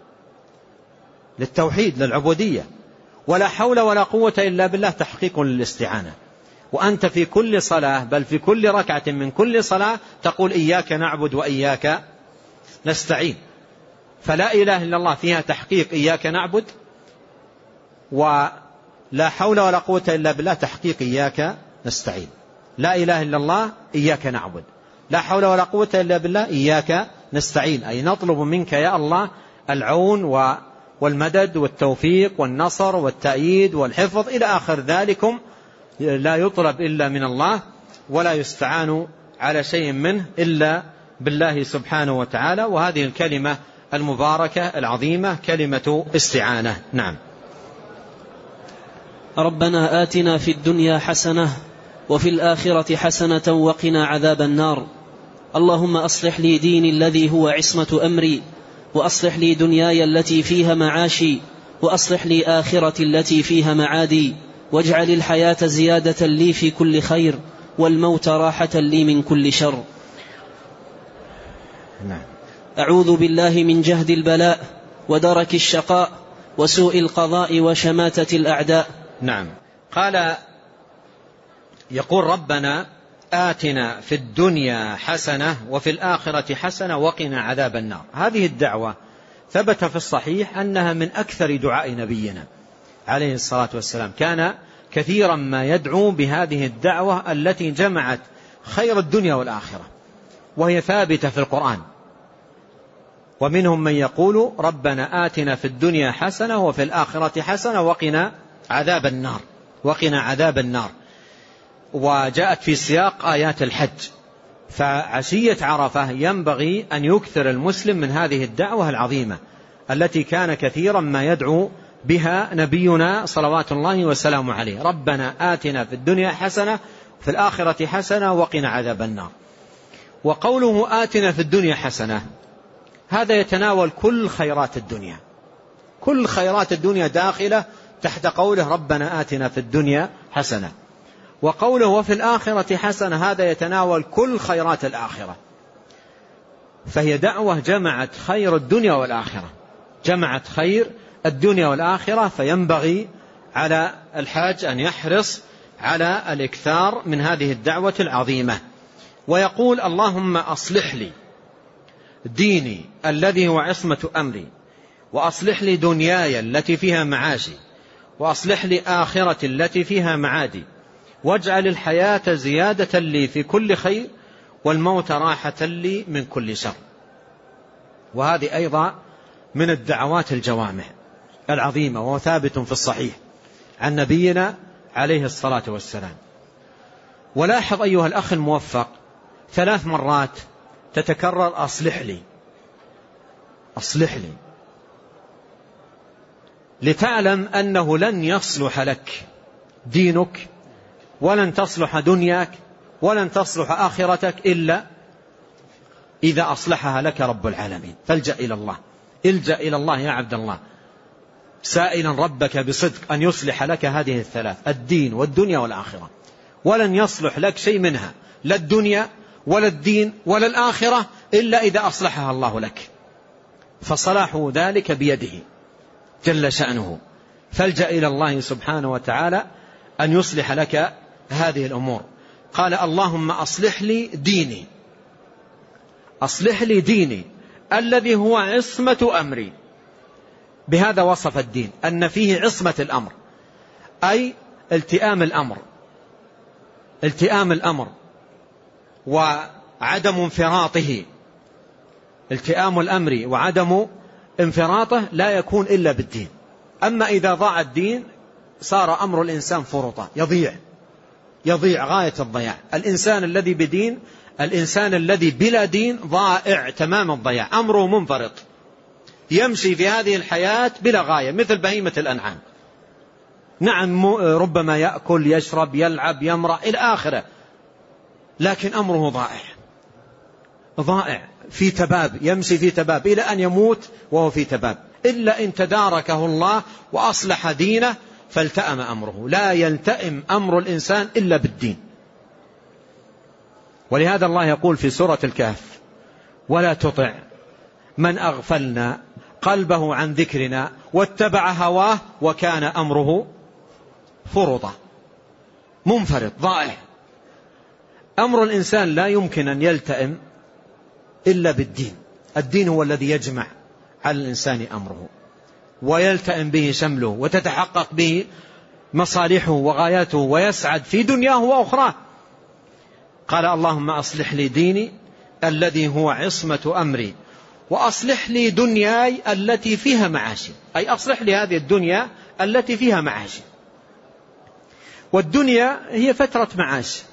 B: للتوحيد، للعبودية. ولا حول ولا قوة إلا بالله تحقيق للاستعانة. وأنت في كل صلاة، بل في كل ركعة من كل صلاة، تقول: إياك نعبد وإياك نستعين. فلا إله إلا الله فيها تحقيق إياك نعبد، ولا حول ولا قوة إلا بالله تحقيق إياك نستعين. لا إله إلا الله إياك نعبد، لا حول ولا قوة إلا بالله إياك نستعين، أي نطلب منك يا الله العون والمدد والتوفيق والنصر والتأييد والحفظ إلى آخر ذلكم. لا يطلب إلا من الله، ولا يستعان على شيء منه إلا بالله سبحانه وتعالى. وهذه الكلمة المباركة العظيمة كلمة استعانة. نعم.
A: ربنا آتنا في الدنيا حسنة وفي الآخرة حسنة وقنا عذاب النار. اللهم أصلح لي ديني الذي هو عصمة أمري، وأصلح لي دنياي التي فيها معاشي، وأصلح لي آخرتي التي فيها معادي، واجعل الحياة زيادة لي في كل خير، والموت راحة لي من كل شر. أعوذ بالله من جهد البلاء ودرك الشقاء وسوء القضاء وشماتة الأعداء.
B: نعم. قال يقول: ربنا آتنا في الدنيا حسنة وفي الآخرة حسنة وقنا عذاب النار. هذه الدعوة ثبت في الصحيح أنها من أكثر دعاء نبينا عليه الصلاة والسلام. كان كثيرا ما يدعو بهذه الدعوة التي جمعت خير الدنيا والآخرة، وهي ثابتة في القرآن. ومنهم من يقول: ربنا آتنا في الدنيا حسنة وفي الآخرة حسنة وقنا عذاب النار، وقنا عذاب النار. وجاءت في سياق آيات الحج. فعشية عرفة ينبغي أن يكثر المسلم من هذه الدعوة العظيمة التي كان كثيرا ما يدعو بها نبينا صلوات الله وسلامه عليه: ربنا آتنا في الدنيا حسنة وفي الآخرة حسنة وقنا عذاب النار. وقوله آتنا في الدنيا حسنة هذا يتناول كل خيرات الدنيا، كل خيرات الدنيا داخلة تحت قوله ربنا آتنا في الدنيا حسنة. وقوله وفي الآخرة حسنة هذا يتناول كل خيرات الآخرة. فهي دعوة جمعت خير الدنيا والآخرة، جمعت خير الدنيا والآخرة. فينبغي على الحاج أن يحرص على الإكثار من هذه الدعوة العظيمة. ويقول: اللهم أصلح لي ديني الذي هو عصمة أمري، وأصلح لي دنياي التي فيها معاشي، وأصلح لي آخرتي التي فيها معادي، واجعل الحياة زيادة لي في كل خير، والموت راحة لي من كل شر. وهذه أيضا من الدعوات الجوامع العظيمة، وهو ثابت في الصحيح عن نبينا عليه الصلاة والسلام. ولاحظ أيها الأخ الموفق 3 مرات تتكرر أصلح لي أصلح لي، لتعلم أنه لن يصلح لك دينك ولن تصلح دنياك ولن تصلح آخرتك إلا إذا أصلحها لك رب العالمين. فالجأ إلى الله، الجأ إلى الله يا عبد الله، سائلا ربك بصدق أن يصلح لك هذه ال3: الدين والدنيا والآخرة. ولن يصلح لك شيء منها، لا الدنيا ولا الدين ولا الآخرة، إلا إذا أصلحها الله لك، فصلاح ذلك بيده جل شأنه. فالجأ إلى الله سبحانه وتعالى أن يصلح لك هذه الأمور. قال: اللهم أصلح لي ديني، أصلح لي ديني الذي هو عصمة أمري. بهذا وصف الدين أن فيه عصمة الأمر، أي التئام الأمر، التئام الأمر وعدم انفراطه. التئام الأمر وعدم انفراطه لا يكون إلا بالدين. أما إذا ضاع الدين صار أمر الإنسان فرطا، يضيع غاية الضياع. الإنسان الذي بدين، الإنسان الذي بلا دين ضائع تمام الضياع، أمره منفرط، يمشي في هذه الحياة بلا غاية مثل بهيمة الأنعام. نعم ربما يأكل يشرب يلعب يمرح إلى آخره، لكن أمره ضائع في تباب، يمشي في تباب إلى أن يموت وهو في تباب، إلا إن تداركه الله وأصلح دينه فالتأم أمره. لا يلتئم أمر الإنسان إلا بالدين. ولهذا الله يقول في سورة الكهف: ولا تطع من أغفلنا قلبه عن ذكرنا واتبع هواه وكان أمره فرطا. منفرط ضائع. أمر الإنسان لا يمكن أن يلتئم إلا بالدين. الدين هو الذي يجمع على الإنسان أمره ويلتئم به شمله وتتحقق به مصالحه وغاياته ويسعد في دنياه وأخراه. قال: اللهم أصلح لي ديني الذي هو عصمة أمري وأصلح لي دنياي التي فيها معاشي. أي أصلح لي هذه الدنيا التي فيها معاشي. والدنيا هي فترة معاش،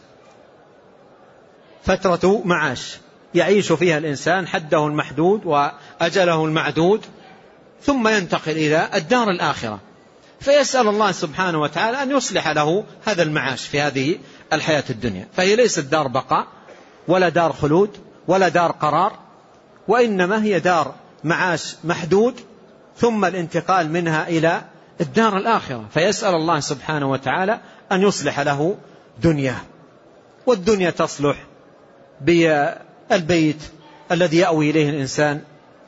B: فترة معاش يعيش فيها الإنسان حده المحدود وأجله المعدود، ثم ينتقل إلى الدار الآخرة. فيسأل الله سبحانه وتعالى أن يصلح له هذا المعاش في هذه الحياة الدنيا. فهي ليست دار بقاء ولا دار خلود ولا دار قرار، وإنما هي دار معاش محدود ثم الانتقال منها إلى الدار الآخرة. فيسأل الله سبحانه وتعالى أن يصلح له دنياه. والدنيا تصلح بالبيت الذي يأوي إليه الإنسان،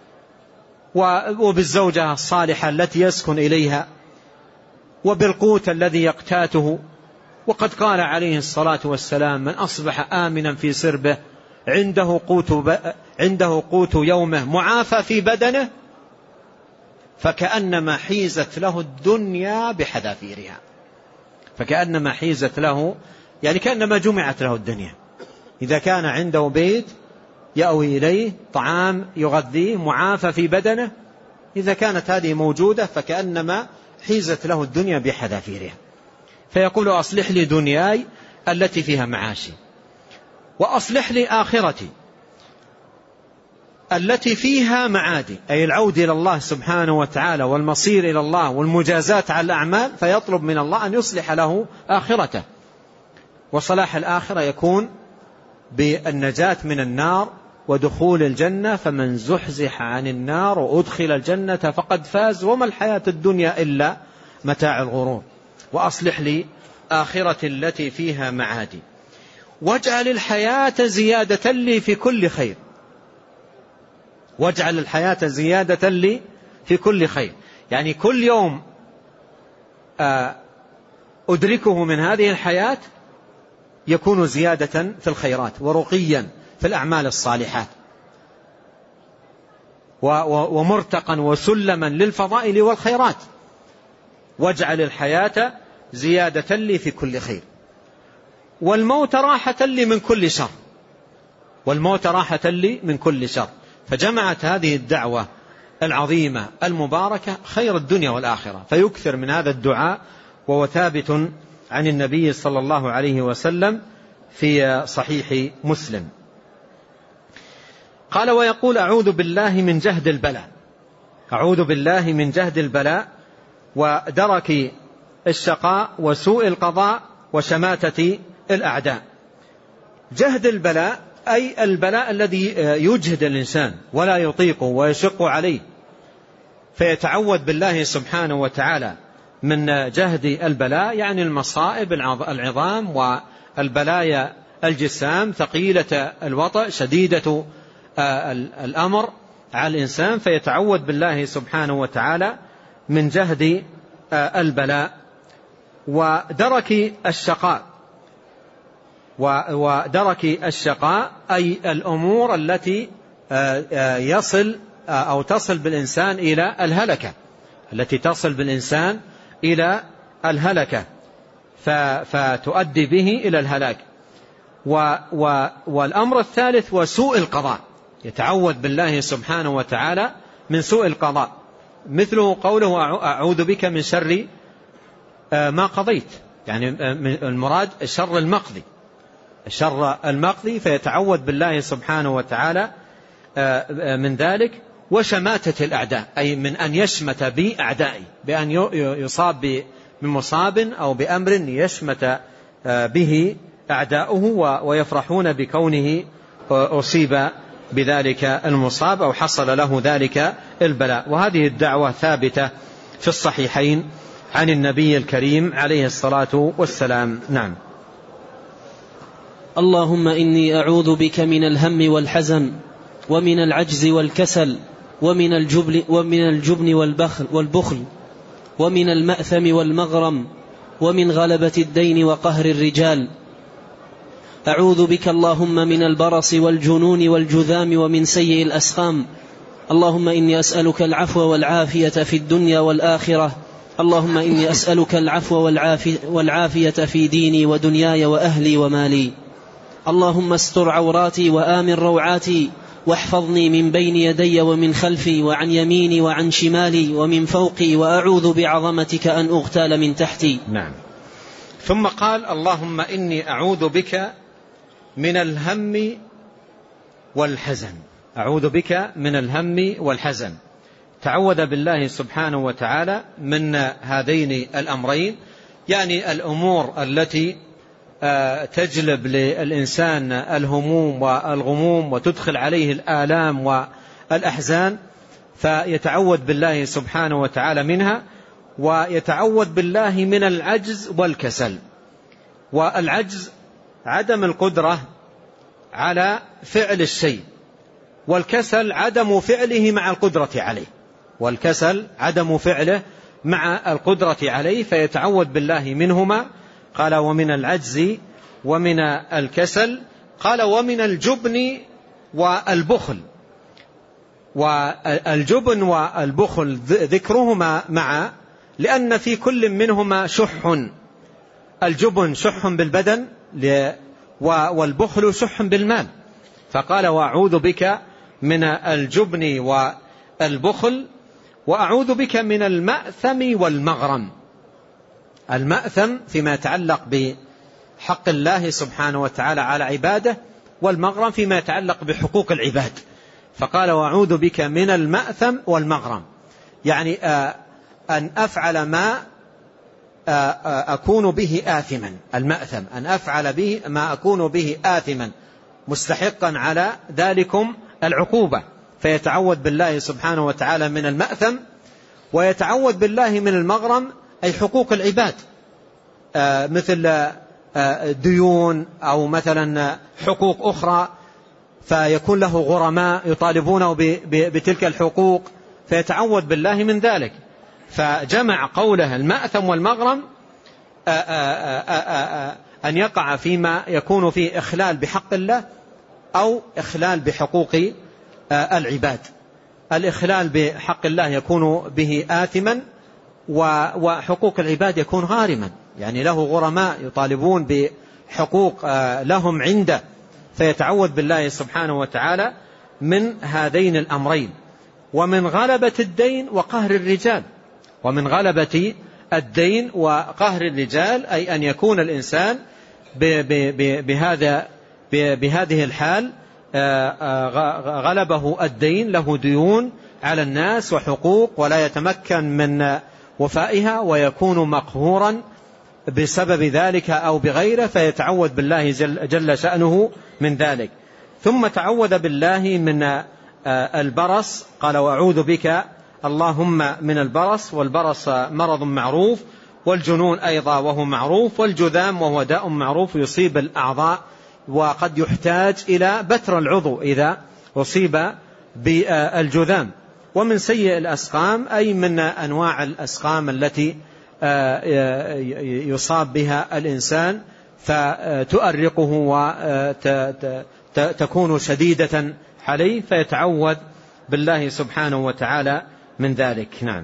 B: وبالزوجة الصالحة التي يسكن إليها، وبالقوت الذي يقتاته. وقد قال عليه الصلاة والسلام: من أصبح آمنا في سربه عنده قوت يومه معافى في بدنه فكأنما حيزت له الدنيا بحذافيرها. فكأنما حيزت له، يعني كأنما جمعت له الدنيا. إذا كان عنده بيت يأوي إليه، طعام يغذيه، معافى في بدنه، إذا كانت هذه موجودة فكأنما حيزت له الدنيا بحذافيرها. فيقول: أصلح لي دنياي التي فيها معاشي، وأصلح لي آخرتي التي فيها معادي، أي العود إلى الله سبحانه وتعالى والمصير إلى الله والمجازات على الأعمال. فيطلب من الله أن يصلح له آخرته. وصلاح الآخرة يكون بالنجاة من النار ودخول الجنة. فمن زحزح عن النار وأدخل الجنة فقد فاز، وما الحياة الدنيا إلا متاع الغرور. وأصلح لي آخرتي التي فيها معادي واجعل الحياة زيادة لي في كل خير. واجعل الحياة زيادة لي في كل خير، يعني كل يوم أدركه من هذه الحياة يكون زيادة في الخيرات ورقيا في الأعمال الصالحات، ومرتقا وسلما للفضائل والخيرات. واجعل الحياة زيادة لي في كل خير والموت راحة لي من كل شر. والموت راحة لي من كل شر. فجمعت هذه الدعوة العظيمة المباركة خير الدنيا والآخرة، فيكثر من هذا الدعاء، وهو ثابت عن النبي صلى الله عليه وسلم في صحيح مسلم. قال: ويقول: أعوذ بالله من جهد البلاء. أعوذ بالله من جهد البلاء ودرك الشقاء وسوء القضاء وشماتة الأعداء. جهد البلاء أي البلاء الذي يجهد الإنسان ولا يطيقه ويشق عليه، فيتعوذ بالله سبحانه وتعالى من جهد البلاء، يعني المصائب العظام والبلايا الجسام، ثقيلة الوطأ، شديدة الأمر على الإنسان، فيتعوذ بالله سبحانه وتعالى من جهد البلاء ودرك الشقاء. ودرك الشقاء أي الأمور التي يصل أو تصل بالإنسان إلى الهلكة، التي تصل بالإنسان إلى الهلكة فتؤدي به إلى الهلاك. والأمر الثالث وسوء القضاء، يتعوذ بالله سبحانه وتعالى من سوء القضاء، مثله قوله: أعوذ بك من شر ما قضيت، يعني المراد الشر المقضي، الشر المقضي، فيتعوذ بالله سبحانه وتعالى من ذلك. وشماتة الأعداء أي من أن يشمت بي أعدائي، بأن يصاب بمصاب أو بأمر يشمت به أعداؤه ويفرحون بكونه أصيب بذلك المصاب أو حصل له ذلك البلاء. وهذه الدعوة ثابتة في الصحيحين عن النبي الكريم عليه الصلاة والسلام. نعم.
A: اللهم إني أعوذ بك من الهم والحزن ومن العجز والكسل ومن الجبن والبخل ومن المأثم والمغرم ومن غلبة الدين وقهر الرجال. أعوذ بك اللهم من البرص والجنون والجذام ومن سيء الأسقام. اللهم إني أسألك العفو والعافية في الدنيا والآخرة. اللهم إني أسألك العفو والعافية في ديني ودنياي وأهلي ومالي. اللهم استر عوراتي وآمن روعاتي، واحفظني من بين يدي ومن خلفي وعن يميني وعن شمالي ومن فوقي، وأعوذ بعظمتك أن أغتال من تحتي.
B: نعم. ثم قال: اللهم إني أعوذ بك من الهم والحزن. أعوذ بك من الهم والحزن. تعوذ بالله سبحانه وتعالى من هذين الأمرين، يعني الأمور التي تجلب للإنسان الهموم والغموم وتدخل عليه الآلام والأحزان، فيتعوذ بالله سبحانه وتعالى منها. ويتعوذ بالله من العجز والكسل. والعجز عدم القدرة على فعل الشيء، والكسل عدم فعله مع القدرة عليه، والكسل عدم فعله مع القدرة عليه، فيتعوذ بالله منهما. قال: ومن العجز ومن الكسل. قال: ومن الجبن والبخل. والجبن والبخل ذكرهما معا، لأن في كل منهما شح. الجبن شح بالبدن، والبخل شح بالمال. فقال: وأعوذ بك من الجبن والبخل، وأعوذ بك من المأثم والمغرم. المأثم فيما يتعلق بحق الله سبحانه وتعالى على عباده، والمغرم فيما يتعلق بحقوق العباد. فقال: وأعوذ بك من المأثم والمغرم، يعني أن أفعل ما أكون به آثما. المأثم أن أفعل به ما أكون به آثما مستحقا على ذلكم العقوبة، فيتعوذ بالله سبحانه وتعالى من المأثم. ويتعوذ بالله من المغرم أي حقوق العباد، مثل ديون أو مثلا حقوق أخرى، فيكون له غرماء يطالبونه بتلك الحقوق، فيتعوذ بالله من ذلك. فجمع قوله المأثم والمغرم أن يقع فيما يكون فيه إخلال بحق الله أو إخلال بحقوق العباد. الإخلال بحق الله يكون به آثما، وحقوق العباد يكون غارما، يعني له غرماء يطالبون بحقوق لهم عنده، فيتعوذ بالله سبحانه وتعالى من هذين الأمرين، ومن غلبة الدين وقهر الرجال. ومن غلبة الدين وقهر الرجال أي أن يكون الإنسان بهذه الحال غلبه الدين، له ديون على الناس وحقوق ولا يتمكن من وفائها، ويكون مقهورا بسبب ذلك أو بغيره، فيتعوذ بالله جل شأنه من ذلك. ثم تعوذ بالله من البرص، قال وأعوذ بك اللهم من البرص، والبرص مرض معروف، والجنون أيضا وهو معروف، والجذام وهو داء معروف يصيب الأعضاء، وقد يحتاج إلى بتر العضو إذا أصيب بالجذام. ومن سيء الأسقام أي من أنواع الأسقام التي يصاب بها الإنسان فتؤرقه وتكون شديدة عليه، فيتعوذ بالله سبحانه وتعالى من ذلك. نعم.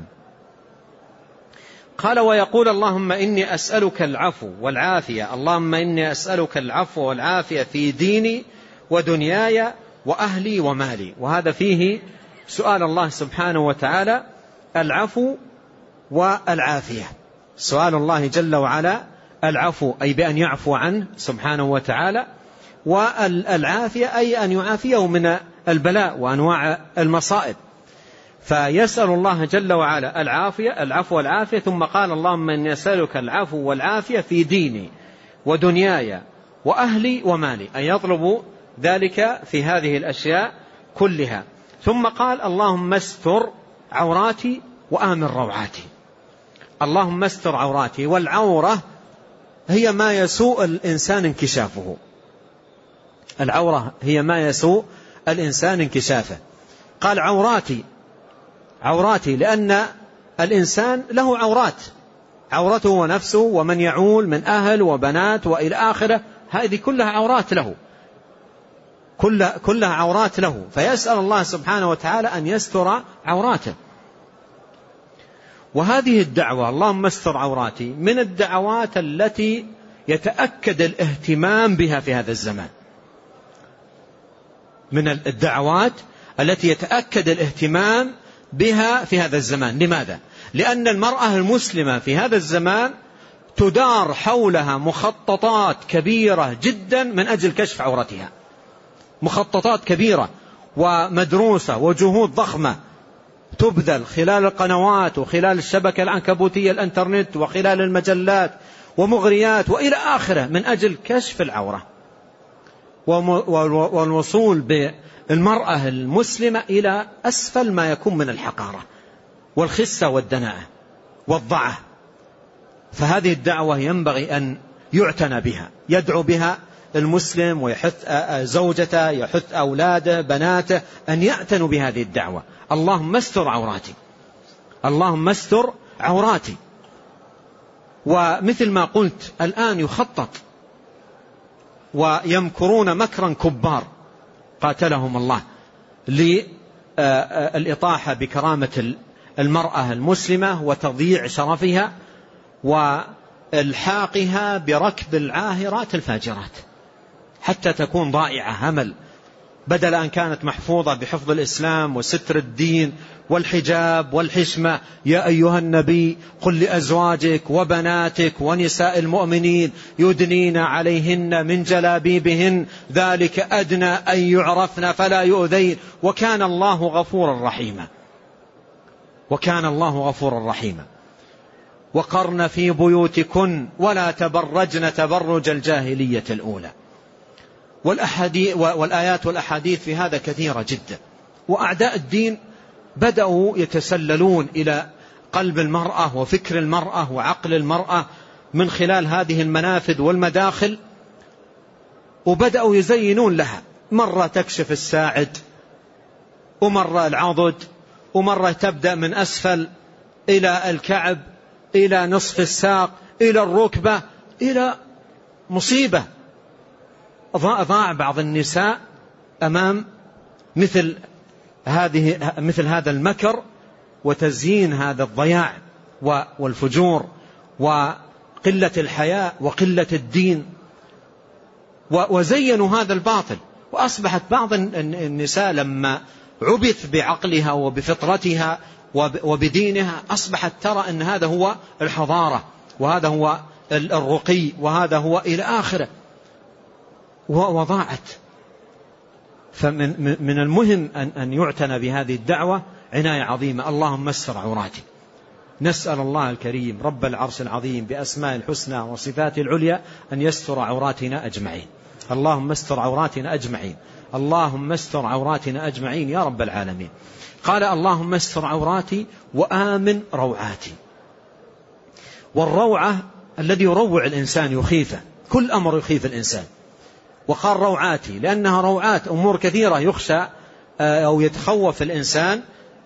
B: قال ويقول اللهم إني أسألك العفو والعافية، اللهم إني أسألك العفو والعافية في ديني ودنياي وأهلي ومالي. وهذا فيه سؤال الله سبحانه وتعالى العفو والعافية، سؤال الله جل وعلا العفو أي بأن يعفو عنه سبحانه وتعالى، والعافية أي أن يعافيه من البلاء وأنواع المصائب. فيسأل الله جل وعلا العفو والعافية، ثم قال اللهم إني أسألك العفو والعافية في ديني ودنياي وأهلي ومالي، أن يطلب ذلك في هذه الأشياء كلها. ثم قال اللهم استر عوراتي وآمن روعاتي. اللهم استر عوراتي، والعورة هي ما يسوء الإنسان انكشافه، العورة هي ما يسوء الإنسان انكشافه. قال عوراتي لأن الإنسان له عورات، عورته ونفسه ومن يعول من أهل وبنات وإلى آخره، هذه كلها عورات له، كلها عورات له، فيسأل الله سبحانه وتعالى أن يستر عوراته. وهذه الدعوة اللهم استر عوراتي من الدعوات التي يتأكد الاهتمام بها في هذا الزمان، من الدعوات التي يتأكد الاهتمام بها في هذا الزمان. لماذا؟ لأن المرأة المسلمة في هذا الزمان تدار حولها مخططات كبيرة جدا من أجل كشف عورتها، مخططات كبيرة ومدروسة وجهود ضخمة تبذل خلال القنوات وخلال الشبكة العنكبوتية الانترنت وخلال المجلات ومغريات وإلى آخره من أجل كشف العورة والوصول بالمرأة المسلمة إلى أسفل ما يكون من الحقارة والخسة والدناءة والضعة. فهذه الدعوة ينبغي أن يعتنى بها، يدعو بها المسلم ويحث زوجته، يحث أولاده بناته أن يعتنوا بهذه الدعوة. اللهم استر عوراتي، اللهم استر عوراتي. ومثل ما قلت الآن يخطط ويمكرون مكرا كبار قاتلهم الله للإطاحة بكرامة المرأة المسلمة وتضييع شرفها والحاقها بركب العاهرات الفاجرات حتى تكون ضائعة همل، بدل أن كانت محفوظة بحفظ الإسلام وستر الدين والحجاب والحشمة. يا أيها النبي قل لأزواجك وبناتك ونساء المؤمنين يدنين عليهن من جلابيبهن ذلك أدنى أن يعرفن فلا يؤذين وكان الله غفورا رحيما، وكان الله غفورا رحيما. وقرن في بيوتكن ولا تبرجن تبرج الجاهلية الأولى. والآيات والأحاديث في هذا كثيرة جدا. وأعداء الدين بدأوا يتسللون إلى قلب المرأة وفكر المرأة وعقل المرأة من خلال هذه المنافذ والمداخل، وبدأوا يزينون لها، مرة تكشف الساعد ومرة العضد ومرة تبدأ من أسفل إلى الكعب إلى نصف الساق إلى الركبة إلى مصيبة. ضاع بعض النساء أمام مثل هذا المكر وتزيين هذا الضياع والفجور وقلة الحياء وقلة الدين. وزينوا هذا الباطل. وأصبحت بعض النساء لما عبث بعقلها وبفطرتها وبدينها أصبحت ترى أن هذا هو الحضارة وهذا هو الرقي وهذا هو إلى آخره، وضاعت. فمن المهم أن يعتنى بهذه الدعوة عناية عظيمة. اللهم استر عوراتي. نسأل الله الكريم رب العرش العظيم بأسماء الحسنى وصفاته العليا أن يستر عوراتنا أجمعين. اللهم استر عوراتنا أجمعين، اللهم استر عوراتنا أجمعين يا رب العالمين. قال اللهم استر عوراتي وآمن روعاتي. والروعة الذي يروع الإنسان يخيفه، كل أمر يخيف الإنسان. وقال روعاتي لأنها روعات أمور كثيرة يخشى أو يتخوف الإنسان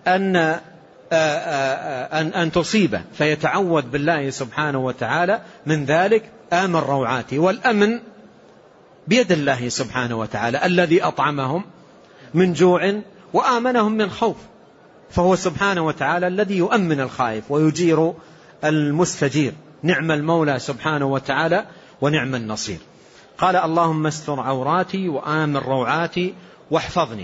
B: أن تصيبه، فيتعوذ بالله سبحانه وتعالى من ذلك. آمن روعاتي، والأمن بيد الله سبحانه وتعالى الذي أطعمهم من جوع وآمنهم من خوف، فهو سبحانه وتعالى الذي يؤمن الخائف ويجير المستجير. نعم المولى سبحانه وتعالى ونعم النصير. قال اللهم استر عوراتي وآمن روعاتي واحفظني.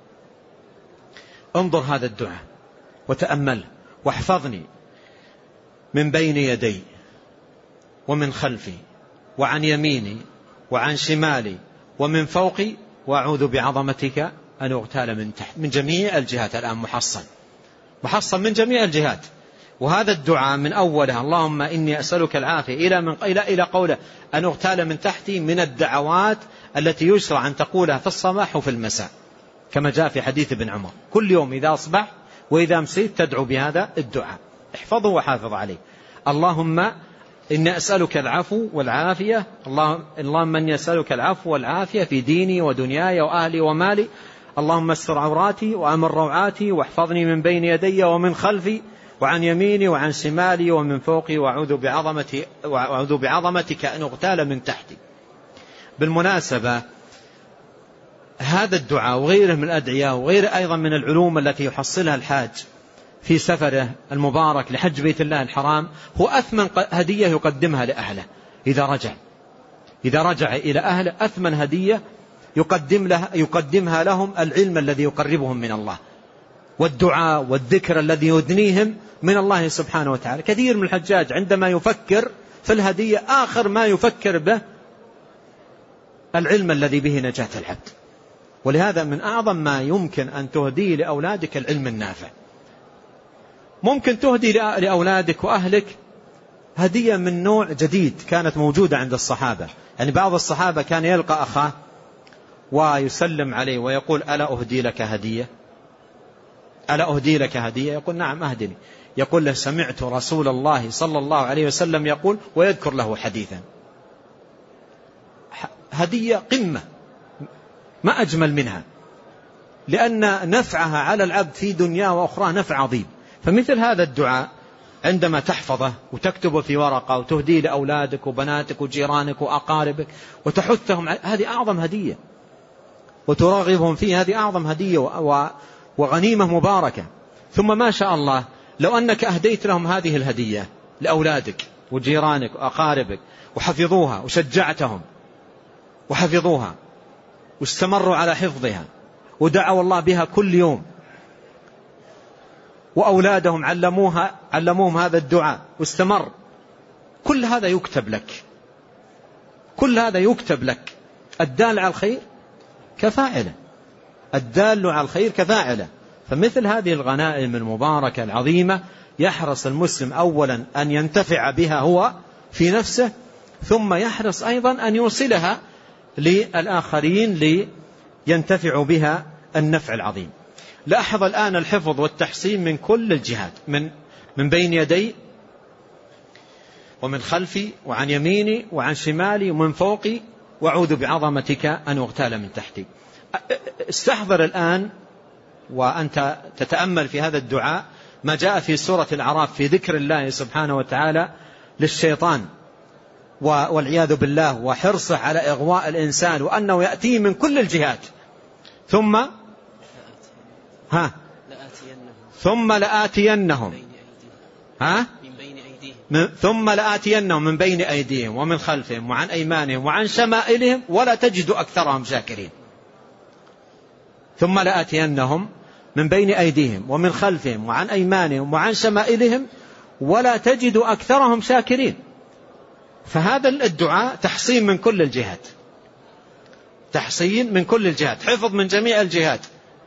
B: انظر هذا الدعاء وتأمل. واحفظني من بين يدي ومن خلفي وعن يميني وعن شمالي ومن فوقي، وأعوذ بعظمتك أن أغتال من تحت. من جميع الجهات الآن محصن من جميع الجهات. وهذا الدعاء من أولها اللهم إني أسألك العافية إلى قوله أن أغتال من تحتي، من الدعوات التي يشرع أن تقولها في الصباح وفي المساء، كما جاء في حديث ابن عمر. كل يوم إذا أصبح وإذا أمسيت تدعو بهذا الدعاء. احفظه وحافظ عليه. اللهم إني أسألك العفو والعافية. اللهم إني أسألك العفو والعافية في ديني ودنياي وأهلي ومالي. اللهم استر عوراتي وآمن روعاتي واحفظني من بين يدي ومن خلفي وعن يميني وعن شمالي ومن فوقي، وأعوذ بعظمتك أن أغتال من تحتي. بالمناسبة هذا الدعاء وغيره من الأدعية وغيره أيضا من العلوم التي يحصلها الحاج في سفره المبارك لحج بيت الله الحرام هو أثمن هدية يقدمها لأهله إذا رجع إلى أهله. أثمن هدية يقدمها لهم العلم الذي يقربهم من الله، والدعاء والذكر الذي يدنيهم من الله سبحانه وتعالى. كثير من الحجاج عندما يفكر في الهدية آخر ما يفكر به العلم الذي به نجاة العبد. ولهذا من أعظم ما يمكن أن تهدي لأولادك العلم النافع. ممكن تهدي لأولادك وأهلك هدية من نوع جديد كانت موجودة عند الصحابة. يعني بعض الصحابة كان يلقى أخاه ويسلم عليه ويقول ألا أهدي لك هدية؟ ألا أهدي لك هدية؟ يقول نعم أهدني. يقول له سمعت رسول الله صلى الله عليه وسلم يقول، ويذكر له حديثا. هدية قمة ما أجمل منها، لأن نفعها على العبد في دنيا وأخرى نفع عظيم. فمثل هذا الدعاء عندما تحفظه وتكتبه في ورقة وتهديه لأولادك وبناتك وجيرانك وأقاربك وتحثهم، هذه أعظم هدية، وتراغبهم فيه، هذه أعظم هدية وغنيمة مباركة. ثم ما شاء الله لو أنك أهديت لهم هذه الهدية لأولادك وجيرانك وأقاربك وحفظوها وشجعتهم وحفظوها واستمروا على حفظها ودعوا الله بها كل يوم، وأولادهم علموهم هذا الدعاء واستمر، كل هذا يكتب لك، كل هذا يكتب لك. الدال على الخير كفاعله، الدال على الخير كفاعله. فمثل هذه الغنائم المباركة العظيمة يحرص المسلم أولا أن ينتفع بها هو في نفسه، ثم يحرص أيضا أن يوصلها للآخرين لينتفعوا بها النفع العظيم. لاحظ الآن الحفظ والتحصين من كل الجهات، من بين يدي ومن خلفي وعن يميني وعن شمالي ومن فوقي، وأعوذ بعظمتك أن أغتال من تحتي. استحضر الآن وأنت تتأمل في هذا الدعاء ما جاء في سورة الأعراف في ذكر الله سبحانه وتعالى للشيطان والعياذ بالله، وحرصه على إغواء الإنسان، وأنه يأتيه من كل الجهات. ثم لآتينهم من ثم لآتينهم من بين أيديهم ومن خلفهم وعن أيمانهم وعن شمائلهم ولا تجد أكثرهم شاكرين. ثم لآتينهم من بين أيديهم ومن خلفهم وعن أيمانهم وعن شمائلهم ولا تجد أكثرهم شاكرين. فهذا الدعاء تحصين من كل الجهات، تحصين من كل الجهات، حفظ من جميع الجهات.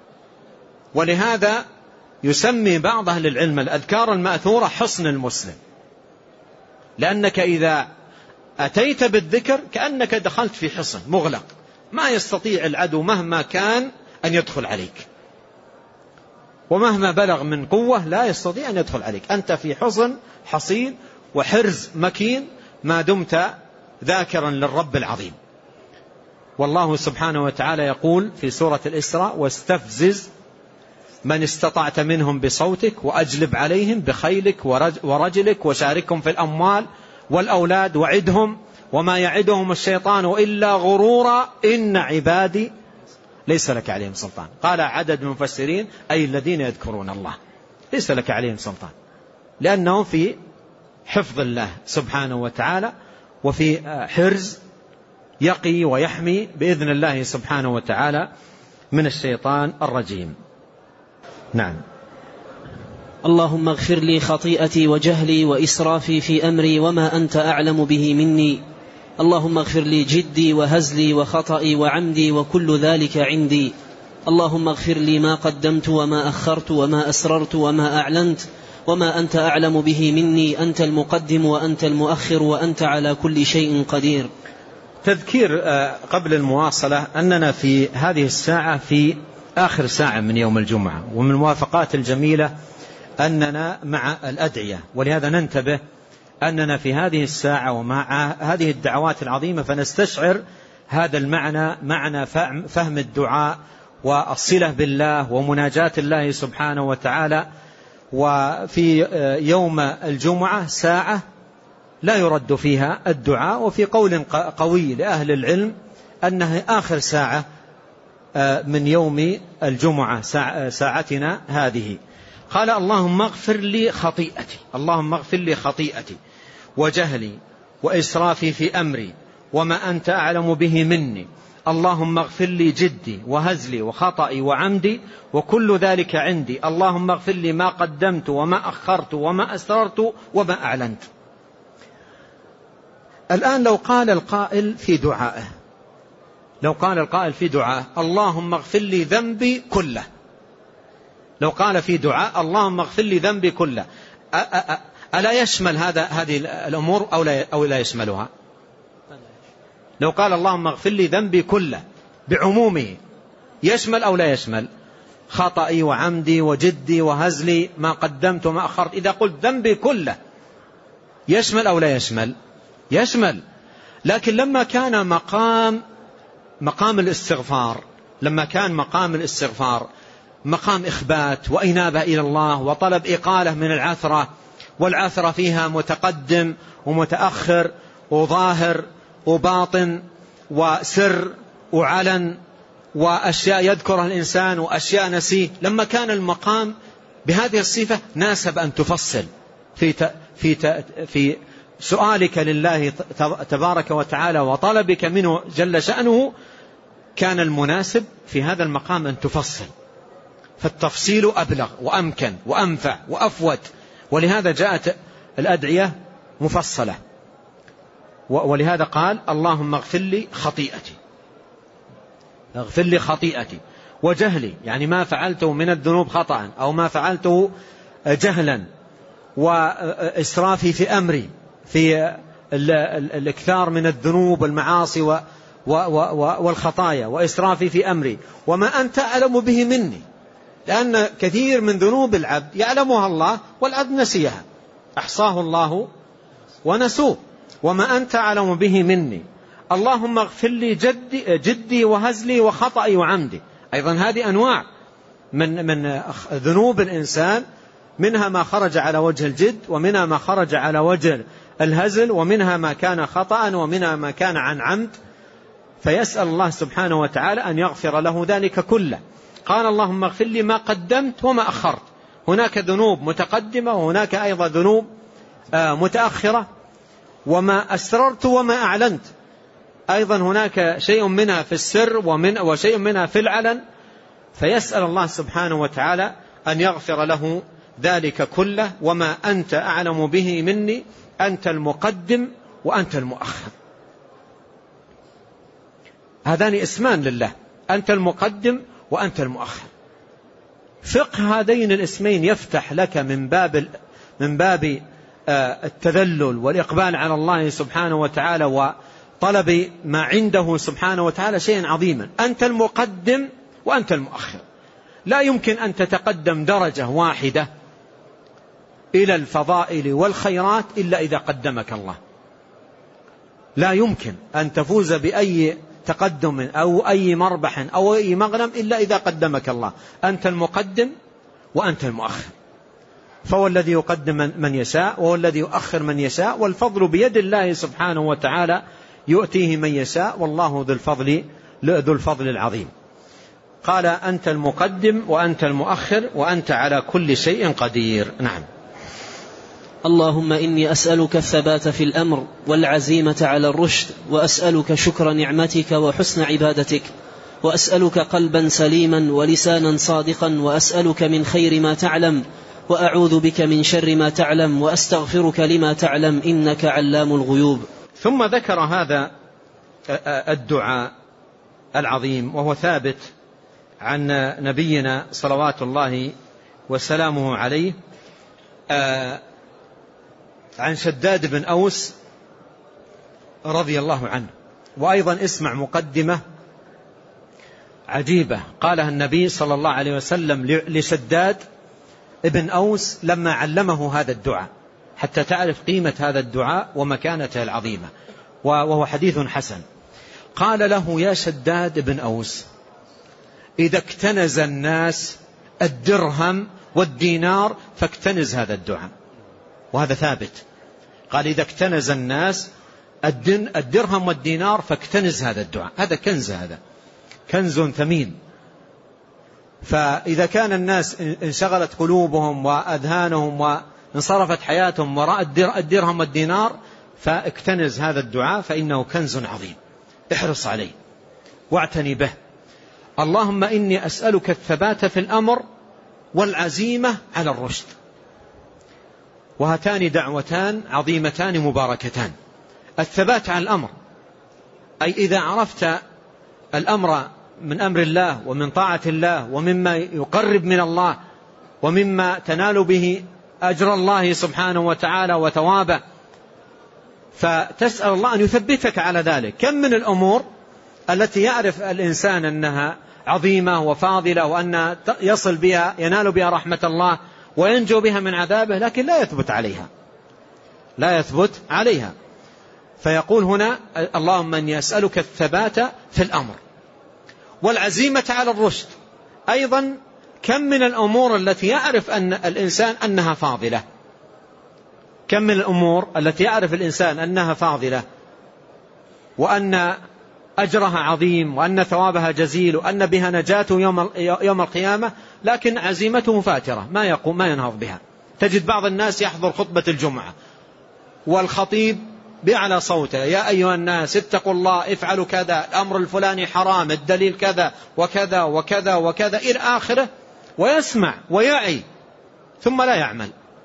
B: ولهذا يسمي بعض أهل العلم الأذكار المأثورة حصن المسلم، لأنك إذا أتيت بالذكر كأنك دخلت في حصن مغلق، ما يستطيع العدو مهما كان أن يدخل عليك، ومهما بلغ من قوة لا يستطيع أن يدخل عليك. أنت في حصن حصين وحرز مكين ما دمت ذاكرا للرب العظيم. والله سبحانه وتعالى يقول في سورة الإسراء: واستفزز من استطعت منهم بصوتك وأجلب عليهم بخيلك ورجلك وشاركهم في الأموال والأولاد وعدهم وما يعدهم الشيطان إلا غرورا إن عبادي ليس لك عليهم سلطان. قال عدد المفسرين أي الذين يذكرون الله، ليس لك عليهم سلطان، لأنهم في حفظ الله سبحانه وتعالى وفي حرز يقي ويحمي بإذن الله سبحانه وتعالى من الشيطان الرجيم. نعم.
A: اللهم اغفر لي خطيئتي وجهلي وإسرافي في أمري وما أنت أعلم به مني. اللهم اغفر لي جدي وهزلي وخطئي وعمدي وكل ذلك عندي. اللهم اغفر لي ما قدمت وما أخرت وما أسررت وما أعلنت وما أنت أعلم به مني. أنت المقدم وأنت المؤخر وأنت على كل شيء قدير.
B: تذكير قبل المواصلة أننا في هذه الساعة في آخر ساعة من يوم الجمعة، ومن الموافقات الجميلة أننا مع الأدعية، ولهذا ننتبه أننا في هذه الساعة ومع هذه الدعوات العظيمة فنستشعر هذا المعنى، معنى فهم الدعاء والصلة بالله ومناجاة الله سبحانه وتعالى. وفي يوم الجمعة ساعة لا يرد فيها الدعاء، وفي قول قوي لأهل العلم أنها آخر ساعة من يوم الجمعة ساعتنا هذه. قال: اللهم اغفر لي خطيئتي، اللهم اغفر لي خطيئتي وجهلي وإسرافي في أمري وما أنت أعلم به مني. اللهم اغفر لي جدي وهزلي وخطئي وعمدي وكل ذلك عندي. اللهم اغفر لي ما قدمت وما أخرت وما أسررت وما أعلنت. الآن لو قال القائل في دعائه، لو قال القائل في دعاء: اللهم اغفر لي ذنبي كله، لو قال في دعاء: اللهم اغفر لي ذنبي كله، ألا يشمل هذه الأمور أو لا يشملها؟ لو قال اللهم اغفر لي ذنبي كله بعمومه يشمل أو لا يشمل؟ خطئي وعمدي وجدي وهزلي ما قدمت وما أخرت، إذا قلت ذنبي كله يشمل أو لا يشمل؟ يشمل. لكن لما كان مقام الاستغفار، لما كان مقام الاستغفار مقام إخبات وإنابة إلى الله وطلب إقالة من العثرة، والعثرة فيها متقدم ومتأخر وظاهر وباطن وسر وعلن وأشياء يذكرها الإنسان وأشياء نسيه، لما كان المقام بهذه الصفة ناسب أن تفصل في سؤالك لله تبارك وتعالى وطلبك منه جل شأنه، كان المناسب في هذا المقام أن تفصل، فالتفصيل أبلغ وأمكن وأنفع وأفوت، ولهذا جاءت الأدعية مفصلة. ولهذا قال: اللهم اغفر لي خطيئتي، اغفر لي خطيئتي وجهلي، يعني ما فعلته من الذنوب خطأ أو ما فعلته جهلا، وإسرافي في أمري في الإكثار من الذنوب والمعاصي والخطايا، وإسرافي في أمري وما أنت أعلم به مني، لأن كثير من ذنوب العبد يعلمها الله والعبد نسيها، أحصاه الله ونسوه، وما أنت أعلم به مني. اللهم اغفر لي جدي وهزلي وخطئي وعمدي، أيضا هذه أنواع من ذنوب الإنسان، منها ما خرج على وجه الجد، ومنها ما خرج على وجه الهزل، ومنها ما كان خطأ، ومنها ما كان عن عمد، فيسأل الله سبحانه وتعالى أن يغفر له ذلك كله. قال: اللهم اغفر لي ما قدمت وما أخرت، هناك ذنوب متقدمة وهناك أيضا ذنوب متأخرة، وما أسررت وما أعلنت، أيضا هناك شيء منها في السر وشيء منها في العلن، فيسأل الله سبحانه وتعالى أن يغفر له ذلك كله. وما أنت أعلم به مني، أنت المقدم وأنت المؤخر. هذان اسمان لله، أنت المقدم وأنت المؤخر. فقه هذين الاسمين يفتح لك من باب التذلل والإقبال على الله سبحانه وتعالى وطلب ما عنده سبحانه وتعالى شيئا عظيما. أنت المقدم وأنت المؤخر، لا يمكن أن تتقدم درجة واحدة إلى الفضائل والخيرات إلا إذا قدمك الله. لا يمكن أن تفوز بأي تقدم أو أي مربح أو أي مغنم إلا إذا قدمك الله. أنت المقدم وأنت المؤخر، فهو الذي يقدم من يشاء وهو الذي يؤخر من يشاء، والفضل بيد الله سبحانه وتعالى يؤتيه من يشاء، والله ذو الفضل العظيم. قال أنت المقدم وأنت المؤخر وأنت على كل شيء قدير. نعم.
A: اللهم إني أسألك الثبات في الأمر والعزيمة على الرشد، وأسألك شكر نعمتك وحسن عبادتك، وأسألك قلبا سليما ولسانا صادقا، وأسألك من خير ما تعلم، وأعوذ بك من شر ما تعلم، وأستغفرك لما تعلم، إنك علام الغيوب.
B: ثم ذكر هذا الدعاء العظيم، وهو ثابت عن نبينا صلوات الله وسلامه عليه، عن شداد بن أوس رضي الله عنه. وأيضا اسمع مقدمة عجيبة قالها النبي صلى الله عليه وسلم لشداد بن أوس لما علمه هذا الدعاء، حتى تعرف قيمة هذا الدعاء ومكانته العظيمة، وهو حديث حسن. قال له: يا شداد بن أوس، إذا اكتنز الناس الدرهم والدينار فاكتنز هذا الدعاء. وهذا ثابت. قال: إذا اكتنز الناس الدرهم والدينار فاكتنز هذا الدعاء. هذا كنز، هذا كنز ثمين. فإذا كان الناس انشغلت قلوبهم وأذهانهم وانصرفت حياتهم وراء الدرهم والدينار، فاكتنز هذا الدعاء فإنه كنز عظيم. احرص عليه واعتني به. اللهم إني أسألك الثبات في الأمر والعزيمة على الرشد. وهاتان دعوتان عظيمتان مباركتان. الثبات على الأمر، أي إذا عرفت الأمر من أمر الله ومن طاعة الله ومما يقرب من الله ومما تنال به أجر الله سبحانه وتعالى وثوابه، فتسأل الله أن يثبتك على ذلك. كم من الأمور التي يعرف الإنسان أنها عظيمة وفاضلة وأن يصل بها ينال بها رحمة الله وينجو بها من عذابه، لكن لا يثبت عليها. فيقول هنا: اللهم أني أسألك الثبات في الأمر والعزيمة على الرشد. أيضا كم من الأمور التي يعرف أن الإنسان أنها فاضلة، كم من الأمور التي يعرف الإنسان أنها فاضلة وأن أجرها عظيم وأن ثوابها جزيل وأن بها نجاته يوم القيامة، لكن عزيمته فاترة، ما ينهض بها. تجد بعض الناس يحضر خطبة الجمعة والخطيب بأعلى صوته: يا أيها الناس اتقوا الله، افعلوا كذا، الأمر الفلاني حرام، الدليل كذا وكذا وكذا وكذا إلى آخره، ويسمع ويعي ثم لا يعمل.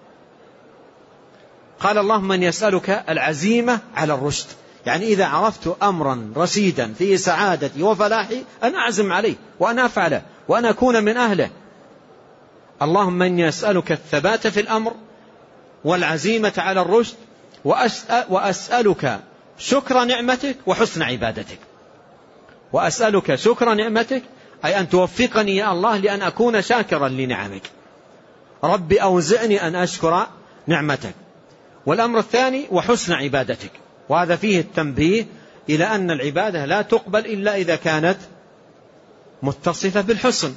B: قال: اللهم أن يسألك العزيمة على الرشد، يعني إذا عرفت أمرا رشيدا فيه سعادتي وفلاحي أن أعزم عليه وأن أفعله وأن أكون من أهله. اللهم أني أسألك الثبات في الأمر والعزيمة على الرشد، وأسألك شكر نعمتك وحسن عبادتك. وأسألك شكر نعمتك أي أن توفقني يا الله لأن أكون شاكرا لنعمك. ربي أوزعني أن أشكر نعمتك. والأمر الثاني وحسن عبادتك، وهذا فيه التنبيه إلى أن العبادة لا تقبل إلا إذا كانت متصفة بالحسن،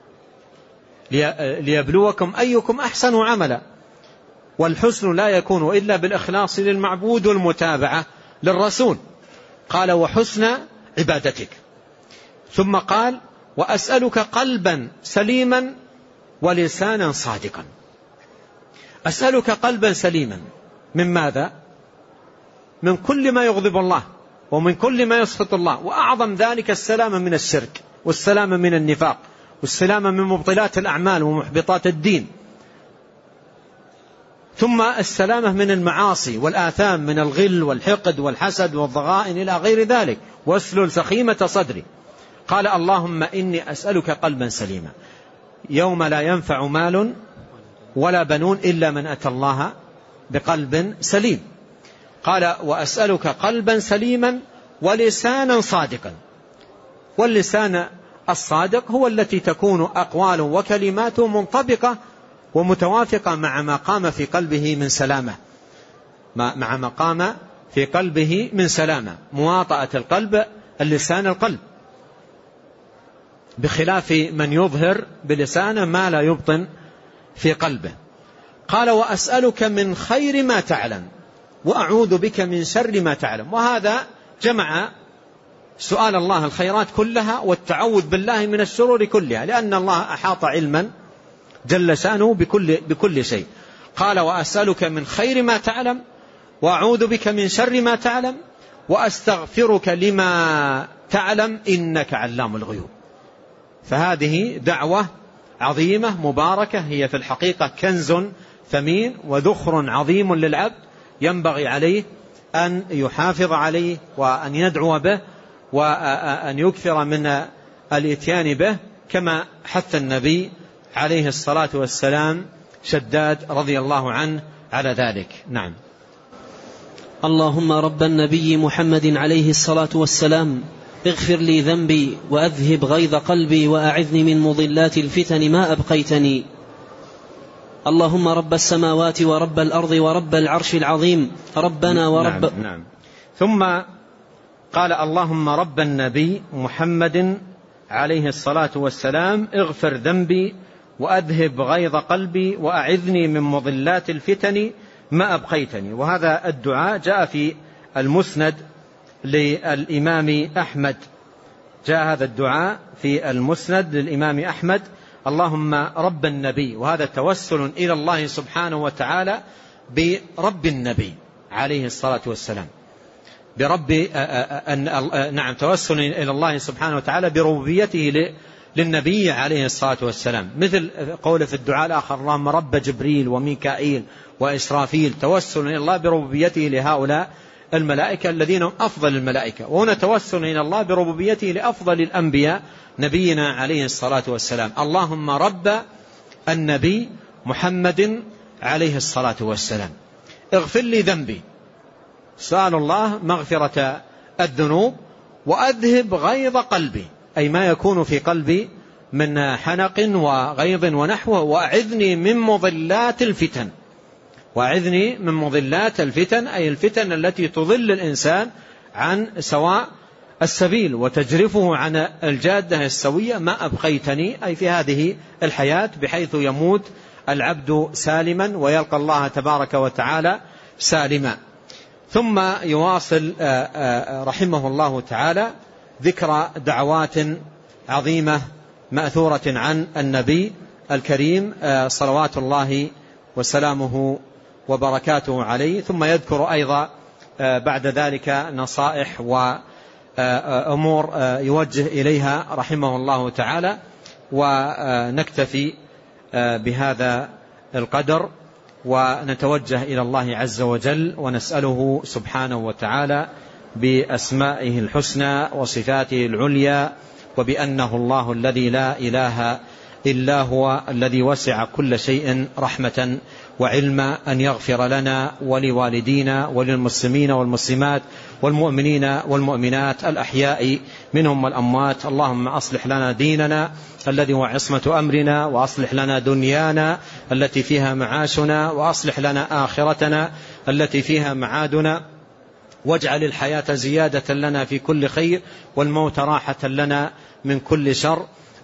B: ليبلوكم أيكم أحسن عملا. والحسن لا يكون إلا بالإخلاص للمعبود والمتابعة للرسول. قال: وحسن عبادتك. ثم قال: وأسألك قلبا سليما ولسانا صادقا. أسألك قلبا سليما، من ماذا؟ من كل ما يغضب الله ومن كل ما يسخط الله، وأعظم ذلك السلامة من الشرك والسلامة من النفاق والسلامة من مبطلات الأعمال ومحبطات الدين، ثم السلامة من المعاصي والآثام، من الغل والحقد والحسد والضغائن إلى غير ذلك، واسلل سخيمة صدري. قال اللهم إني أسألك قلبا سليما يوم لا ينفع مال ولا بنون إلا من أتى الله بقلب سليم. قال وأسألك قلبا سليما ولسانا صادقا. واللسان الصادق هو التي تكون أقوال وكلماته منطبقة ومتوافقة مع ما قام في قلبه من سلامة، مع ما قام في قلبه من سلامة، مواطأة القلب اللسان القلب، بخلاف من يظهر بلسانه ما لا يبطن في قلبه. قال وأسألك من خير ما تعلم وأعوذ بك من شر ما تعلم. وهذا جمع سؤال الله الخيرات كلها والتعوذ بالله من الشرور كلها، لأن الله أحاط علما جل شأنه بكل شيء. قال وأسألك من خير ما تعلم وأعوذ بك من شر ما تعلم وأستغفرك لما تعلم إنك علام الغيوب. فهذه دعوة عظيمة مباركة، هي في الحقيقة كنز ثمين وذخر عظيم للعبد، ينبغي عليه أن يحافظ عليه وأن يدعو به وأن يكثر من الاتيان به، كما حث النبي عليه الصلاة والسلام شداد رضي الله عنه على ذلك. نعم.
A: اللهم رب النبي محمد عليه الصلاة والسلام اغفر لي ذنبي وأذهب غيظ قلبي وأعذني من مضلات الفتن ما أبقيتني. اللهم رب السماوات ورب الأرض ورب العرش العظيم ربنا ورب.
B: نعم. ثم قال اللهم رب النبي محمد عليه الصلاة والسلام اغفر ذنبي وأذهب غيظ قلبي وأعذني من مضلات الفتن ما أبقيتني. وهذا الدعاء جاء في المسند للإمام أحمد، جاء هذا الدعاء في المسند للإمام أحمد اللهم رب النبي، وهذا توسل إلى الله سبحانه وتعالى برب النبي عليه الصلاة والسلام، نعم توسل إلى الله سبحانه وتعالى بربوبيته للنبي عليه الصلاة والسلام، مثل قول في الدعاء الآخر اللهم رب جبريل وميكائيل وإسرافيل، توسل إلى الله بربوبيته لهؤلاء الملائكة الذين هم أفضل الملائكة. وهنا توسل إلى الله بربوبيته لأفضل الأنبياء نبينا عليه الصلاة والسلام، اللهم رب النبي محمد عليه الصلاة والسلام اغفر لي ذنبي، سأل الله مغفرة الذنوب، وأذهب غيظ قلبي أي ما يكون في قلبي من حنق وغيظ ونحوه، وأعذني من مضلات الفتن، وأعذني من مضلات الفتن أي الفتن التي تضل الإنسان عن سواء السبيل وتجرفه عن الجادة السوية ما أبقيتني أي في هذه الحياة، بحيث يموت العبد سالما ويلقى الله تبارك وتعالى سالما. ثم يواصل رحمه الله تعالى ذكر دعوات عظيمة مأثورة عن النبي الكريم صلوات الله وسلامه وبركاته عليه، ثم يذكر أيضا بعد ذلك نصائح وأمور يوجه إليها رحمه الله تعالى. ونكتفي بهذا القدر ونتوجه إلى الله عز وجل ونسأله سبحانه وتعالى بأسمائه الحسنى وصفاته العليا، وبأنه الله الذي لا إله إلا هو الذي وسع كل شيء رحمة وعلما، أن يغفر لنا ولوالدينا وللمسلمين والمسلمات والمؤمنين والمؤمنات الأحياء منهم والأموات. اللهم أصلح لنا ديننا الذي هو عصمة أمرنا، وأصلح لنا دنيانا التي فيها معاشنا، وأصلح لنا آخرتنا التي فيها معادنا، واجعل الحياة زيادة لنا في كل خير والموت راحة لنا من كل شر.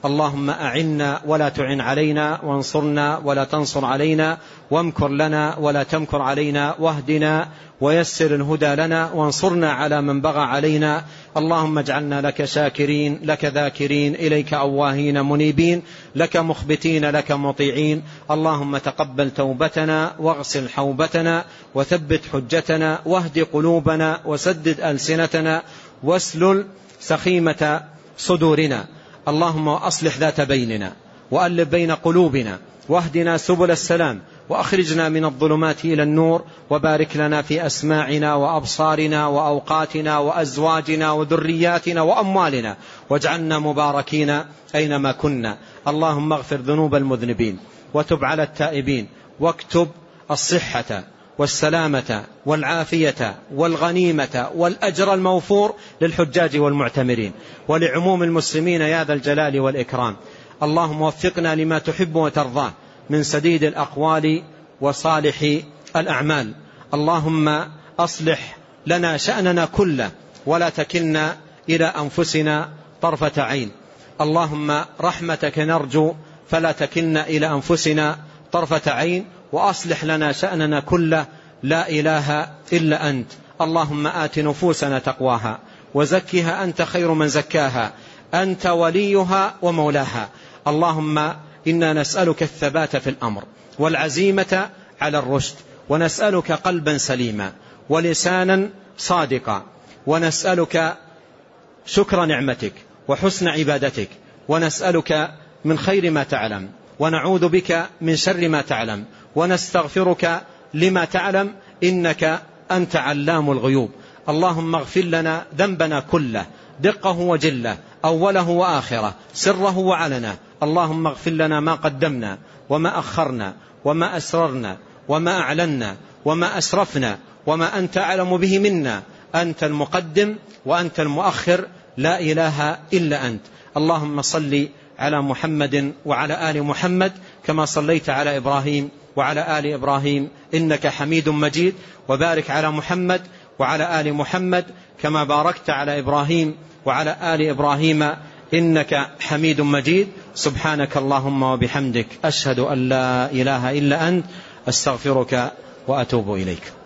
B: اللهم أعنا ولا تعن علينا، وانصرنا ولا تنصر علينا، وامكر لنا ولا تمكر علينا، واهدنا ويسر الهدى لنا، وانصرنا على من بغى علينا. اللهم اجعلنا لك شاكرين، لك ذاكرين، إليك أواهين منيبين، لك مخبتين، لك مطيعين. اللهم تقبل توبتنا، واغسل حوبتنا، وثبت حجتنا، واهد قلوبنا، وسدد ألسنتنا، واسلل سخيمة صدورنا. اللهم أصلح ذات بيننا، وألف بين قلوبنا، واهدنا سبل السلام، وأخرجنا من الظلمات إلى النور، وبارك لنا في أسماعنا وأبصارنا وأوقاتنا وأزواجنا وذرياتنا وأموالنا، واجعلنا مباركين أينما كنا. اللهم اغفر ذنوب المذنبين، وتب على التائبين، واكتب الصحة والسلامة والعافية والغنيمة والأجر الموفور للحجاج والمعتمرين ولعموم المسلمين يا ذا الجلال والإكرام. اللهم وفقنا لما تحب وترضاه من سديد الأقوال وصالح الأعمال. اللهم أصلح لنا شأننا كله، ولا تكلنا إلى أنفسنا طرفة عين. اللهم رحمتك نرجو، فلا تكلنا إلى أنفسنا طرفة عين، وأصلح لنا شأننا كله، لا إله إلا أنت. اللهم آت نفوسنا تقواها، وزكها أنت خير من زكاها، أنت وليها ومولاها. اللهم إنا نسألك الثبات في الأمر، والعزيمة على الرشد، ونسألك قلبا سليما، ولسانا صادقا، ونسألك شكر نعمتك وحسن عبادتك، ونسألك من خير ما تعلم، ونعوذ بك من شر ما تعلم، ونستغفرك لما تعلم، إنك أنت علام الغيوب. اللهم اغفر لنا ذنبنا كله، دقه وجله، أوله وآخره، سره وعلنه. اللهم اغفر لنا ما قدمنا وما أخرنا وما أسررنا وما أعلنا وما أسرفنا وما أنت أعلم به منا. أنت المقدم وأنت المؤخر، لا إله إلا أنت. اللهم صل على محمد وعلى آل محمد كما صليت على إبراهيم وعلى آل إبراهيم إنك حميد مجيد، وبارك على محمد وعلى آل محمد كما باركت على إبراهيم وعلى آل إبراهيم إنك حميد مجيد. سبحانك اللهم وبحمدك، أشهد أن لا إله إلا أنت، أستغفرك وأتوب إليك.